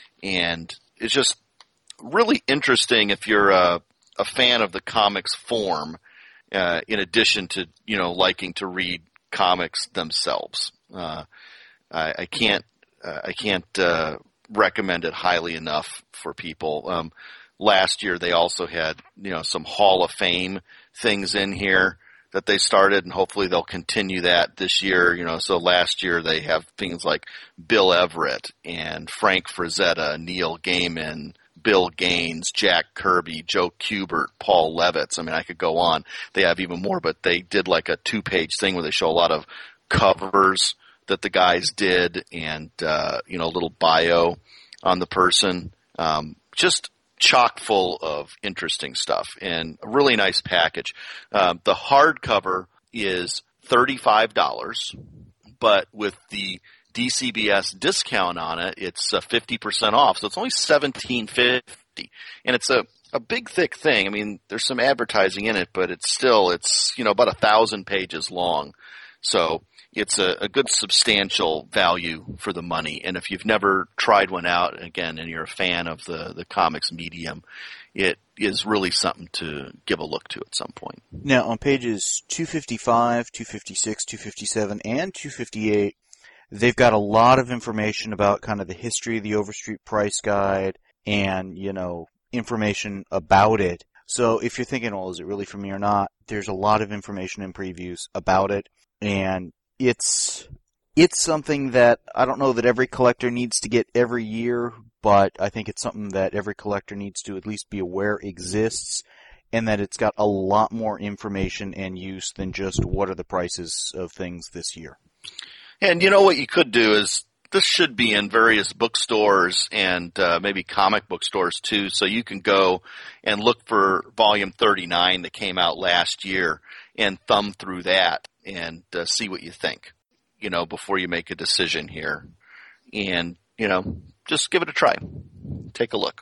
and it's just really interesting if you're a, a fan of the comics form, uh, in addition to, you know, liking to read comics themselves. Uh, I, I can't, uh, I can't, uh, recommend it highly enough for people. Um, last year they also had, you know, some Hall of Fame things in here that they started, and hopefully they'll continue that this year. You know, so last year they have things like Bill Everett and Frank Frazetta, Neil Gaiman, Bill Gaines, Jack Kirby, Joe Kubert, Paul Levitz. I mean, I could go on. They have even more, but they did like a two-page thing where they show a lot of covers that the guys did, and uh, you know, a little bio on the person. Um, just chock full of interesting stuff and a really nice package. Um, the hardcover is thirty-five dollars, but with the D C B S discount on it, it's uh, fifty percent off, so it's only seventeen fifty, and it's a, a big, thick thing. I mean, there's some advertising in it, but it's still, it's, you know, about a thousand pages long, so it's a, a good substantial value for the money, and if you've never tried one out, again, and you're a fan of the, the comics medium, it is really something to give a look to at some point. Now, on pages two fifty-five, two fifty-six, two fifty-seven, and two fifty-eight, they've got a lot of information about kind of the history of the Overstreet Price Guide and, you know, information about it. So if you're thinking, well, is it really for me or not? There's a lot of information in previews about it, and it's it's something that I don't know that every collector needs to get every year, but I think it's something that every collector needs to at least be aware exists, and that it's got a lot more information and use than just what are the prices of things this year. And you know what you could do is, this should be in various bookstores and uh, maybe comic book stores too, so you can go and look for volume thirty-nine that came out last year and thumb through that and uh, see what you think, you know, before you make a decision here. And, you know, just give it a try. Take a look.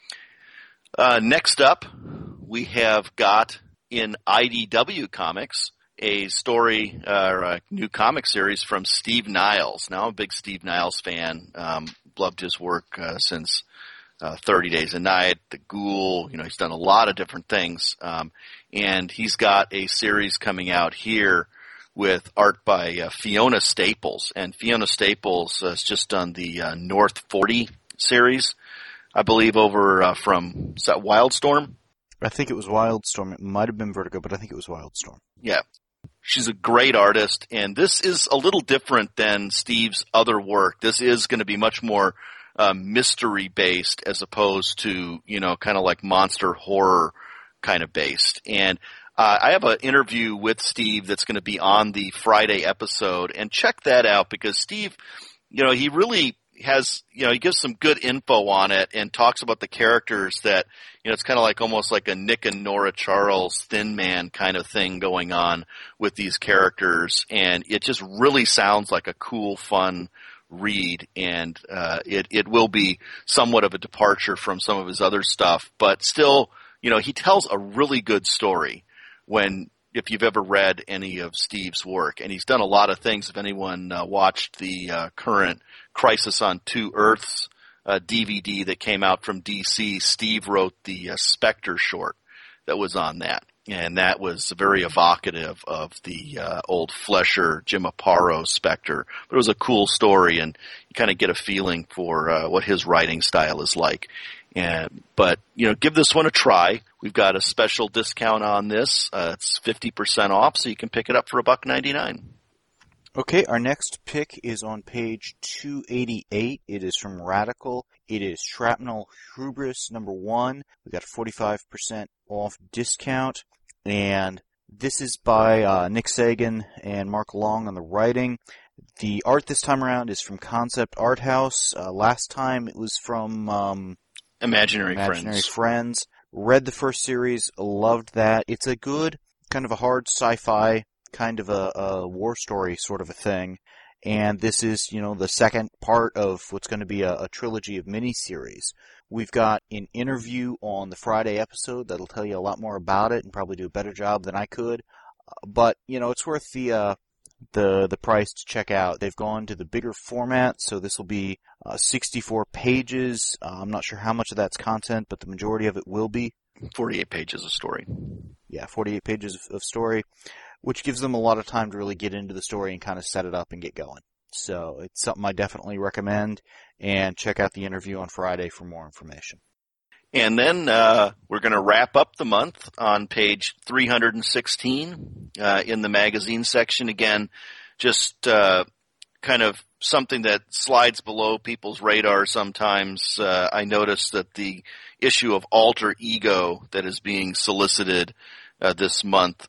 Uh, next up, we have got in I D W Comics a story, uh, or a new comic series from Steve Niles. Now I'm a big Steve Niles fan. Um, loved his work uh, since uh, thirty days a Night, The Ghoul. You know, he's done a lot of different things. Um, and he's got a series coming out here with art by uh, Fiona Staples. And Fiona Staples uh, has just done the uh, North forty series, I believe, over uh, from, is that Wildstorm? I think it was Wildstorm. It might have been Vertigo, but I think it was Wildstorm. Yeah. She's a great artist, and this is a little different than Steve's other work. This is going to be much more uh, mystery-based as opposed to, you know, kind of like monster horror kind of based. And uh, I have an interview with Steve that's going to be on the Friday episode, and check that out because Steve, you know, he really has, you know, he gives some good info on it and talks about the characters that, you know, it's kind of like almost like a Nick and Nora Charles Thin Man kind of thing going on with these characters. And it just really sounds like a cool, fun read. And, uh, it, it will be somewhat of a departure from some of his other stuff, but still, you know, he tells a really good story when, if you've ever read any of Steve's work. And he's done a lot of things. If anyone uh, watched the uh, current Crisis on Two Earths uh, D V D that came out from D C, Steve wrote the uh, Spectre short that was on that. And that was very evocative of the uh, old Flesher, Jim Aparo Spectre. But it was a cool story, and you kind of get a feeling for uh, what his writing style is like. And, but, you know, give this one a try. We've got a special discount on this. Uh, it's fifty percent off, so you can pick it up for a buck ninety-nine. Okay, our next pick is on page two eighty-eight. It is from Radical. It is Shrapnel Hubris number one. We've got a forty-five percent off discount. And this is by uh, Nick Sagan and Mark Long on the writing. The art this time around is from Concept Art House. Uh, last time it was from um, Imaginary, Imaginary Friends. Friends. Read the first series, loved that. It's a good, kind of a hard sci-fi, kind of a, a war story sort of a thing. And this is, you know, the second part of what's going to be a, a trilogy of miniseries. We've got an interview on the Friday episode that'll tell you a lot more about it and probably do a better job than I could. But, you know, it's worth the uh, the the price to check out. They've gone to the bigger format, so this will be uh, sixty-four pages. Uh, I'm not sure how much of that's content, but the majority of it will be. forty-eight pages of story. Yeah, forty-eight pages of, of story, which gives them a lot of time to really get into the story and kind of set it up and get going. So it's something I definitely recommend, and check out the interview on Friday for more information. And then uh, we're going to wrap up the month on page three hundred sixteen uh, in the magazine section. Again, just uh, kind of something that slides below people's radar sometimes. Uh, I noticed that the issue of Alter Ego that is being solicited uh, this month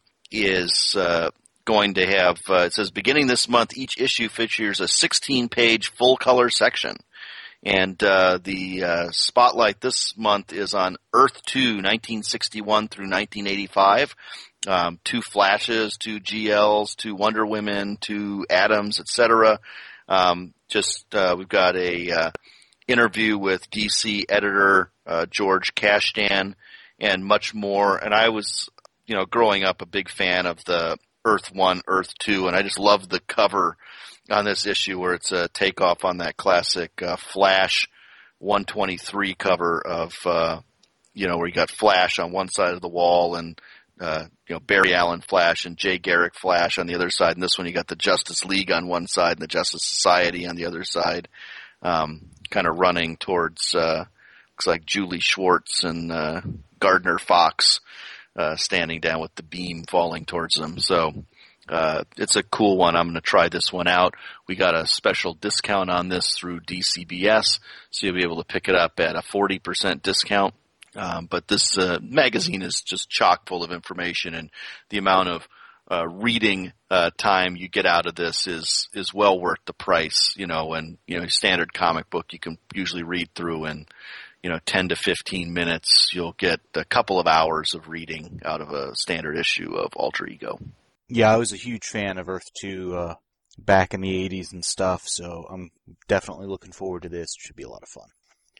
is uh, going to have, uh, it says, beginning this month, each issue features a sixteen-page full-color section. And uh, the uh, spotlight this month is on Earth two, nineteen sixty-one through nineteen eighty-five. um, two Flashes, two G Ls, two Wonder Women, two Atoms, et cetera. Um, just uh, we've got a uh, interview with D C editor uh, George Kashdan, and much more. And I was, you know, growing up a big fan of the Earth One, Earth Two, and I just love the cover on this issue where it's a takeoff on that classic uh, Flash one twenty-three cover of, uh, you know, where you got Flash on one side of the wall and, uh, you know, Barry Allen Flash and Jay Garrick Flash on the other side. And this one you got the Justice League on one side and the Justice Society on the other side, um, kind of running towards, uh, looks like Julie Schwartz and uh, Gardner Fox uh, standing down with the beam falling towards them. So uh, it's a cool one. I'm going to try this one out. We got a special discount on this through D C B S, so you'll be able to pick it up at a forty percent discount. Um, but this uh, magazine is just chock full of information, and the amount of uh, reading uh, time you get out of this is is well worth the price. You know, and you know, standard comic book you can usually read through in, you know, ten to fifteen minutes. You'll get a couple of hours of reading out of a standard issue of Alter Ego. Yeah, I was a huge fan of Earth two uh, back in the eighties and stuff, so I'm definitely looking forward to this. It should be a lot of fun.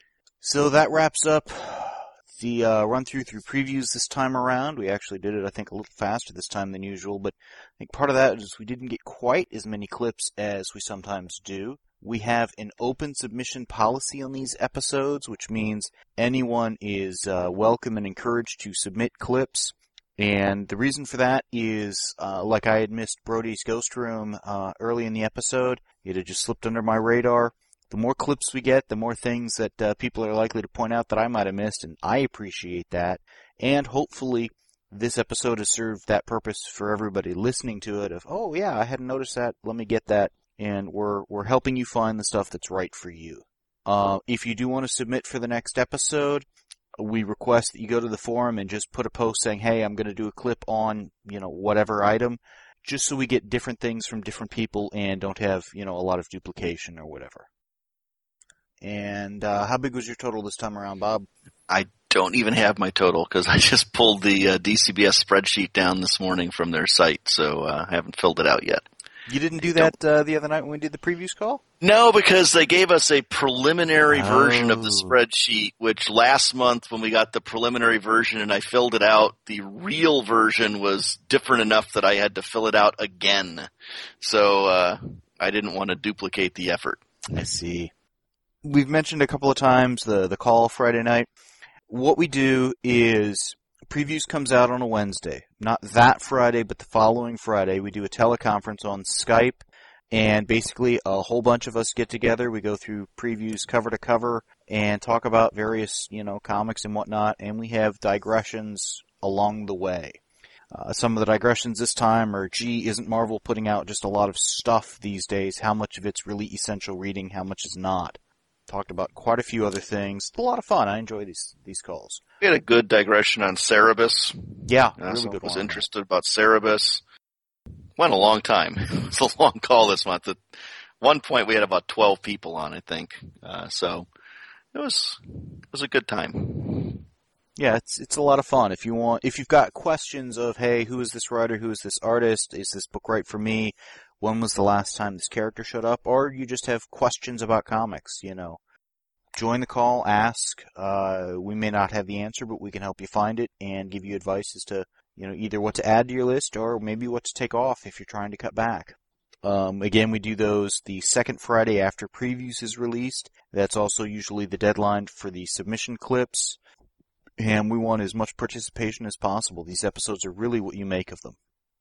So that wraps up the uh, run-through through previews this time around. We actually did it, I think, a little faster this time than usual, but I think part of that is we didn't get quite as many clips as we sometimes do. We have an open submission policy on these episodes, which means anyone is uh, welcome and encouraged to submit clips. And the reason for that is, uh, like I had missed Brody's Ghost Room uh, early in the episode. It had just slipped under my radar. The more clips we get, the more things that uh, people are likely to point out that I might have missed, and I appreciate that. And hopefully this episode has served that purpose for everybody listening to it of, oh yeah, I hadn't noticed that, let me get that. And we're we're helping you find the stuff that's right for you. Uh, if you do want to submit for the next episode, we request that you go to the forum and just put a post saying, hey, I'm going to do a clip on, you know, whatever item, just so we get different things from different people and don't have, you know, a lot of duplication or whatever. And uh, how big was your total this time around, Bob? I don't even have my total because I just pulled the uh, D C B S spreadsheet down this morning from their site, so uh, I haven't filled it out yet. You didn't do that uh, the other night when we did the previews call? No, because they gave us a preliminary oh. version of the spreadsheet, which last month when we got the preliminary version and I filled it out, the real version was different enough that I had to fill it out again. So uh, I didn't want to duplicate the effort. I see. We've mentioned a couple of times the, the call Friday night. What we do is previews comes out on a Wednesday. Not that Friday, but the following Friday. We do a teleconference on Skype, and basically a whole bunch of us get together. We go through previews cover to cover and talk about various, you know, comics and whatnot, and we have digressions along the way. Uh, some of the digressions this time are, gee, isn't Marvel putting out just a lot of stuff these days? How much of it's really essential reading? How much is not? Talked about quite a few other things. It's a lot of fun. I enjoy these these calls. We had a good digression on Cerebus. Yeah, uh, really so good I was one. interested about Cerebus. Went a long time. It was a long call this month. At one point, we had about twelve people on, I think. Uh, so it was it was a good time. Yeah, it's it's a lot of fun. If you want, if you've got questions of, hey, who is this writer? Who is this artist? Is this book right for me? When was the last time this character showed up? Or you just have questions about comics, you know. Join the call, ask. Uh, we may not have the answer, but we can help you find it and give you advice as to, you know, either what to add to your list or maybe what to take off if you're trying to cut back. Um, again, we do those the second Friday after previews is released. That's also usually the deadline for the submission clips. And we want as much participation as possible. These episodes are really what you make of them.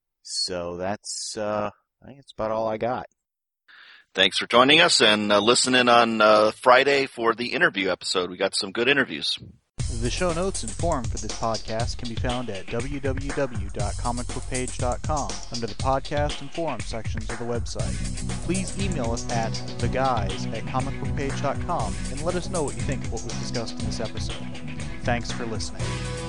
So that's, uh, I think that's about all I got. Thanks for joining us and uh, listening on uh, Friday for the interview episode. We got some good interviews. The show notes and forum for this podcast can be found at w w w dot comic book page dot com under the podcast and forum sections of the website. Please email us at the guys at comic book page dot com and let us know what you think of what was discussed in this episode. Thanks for listening.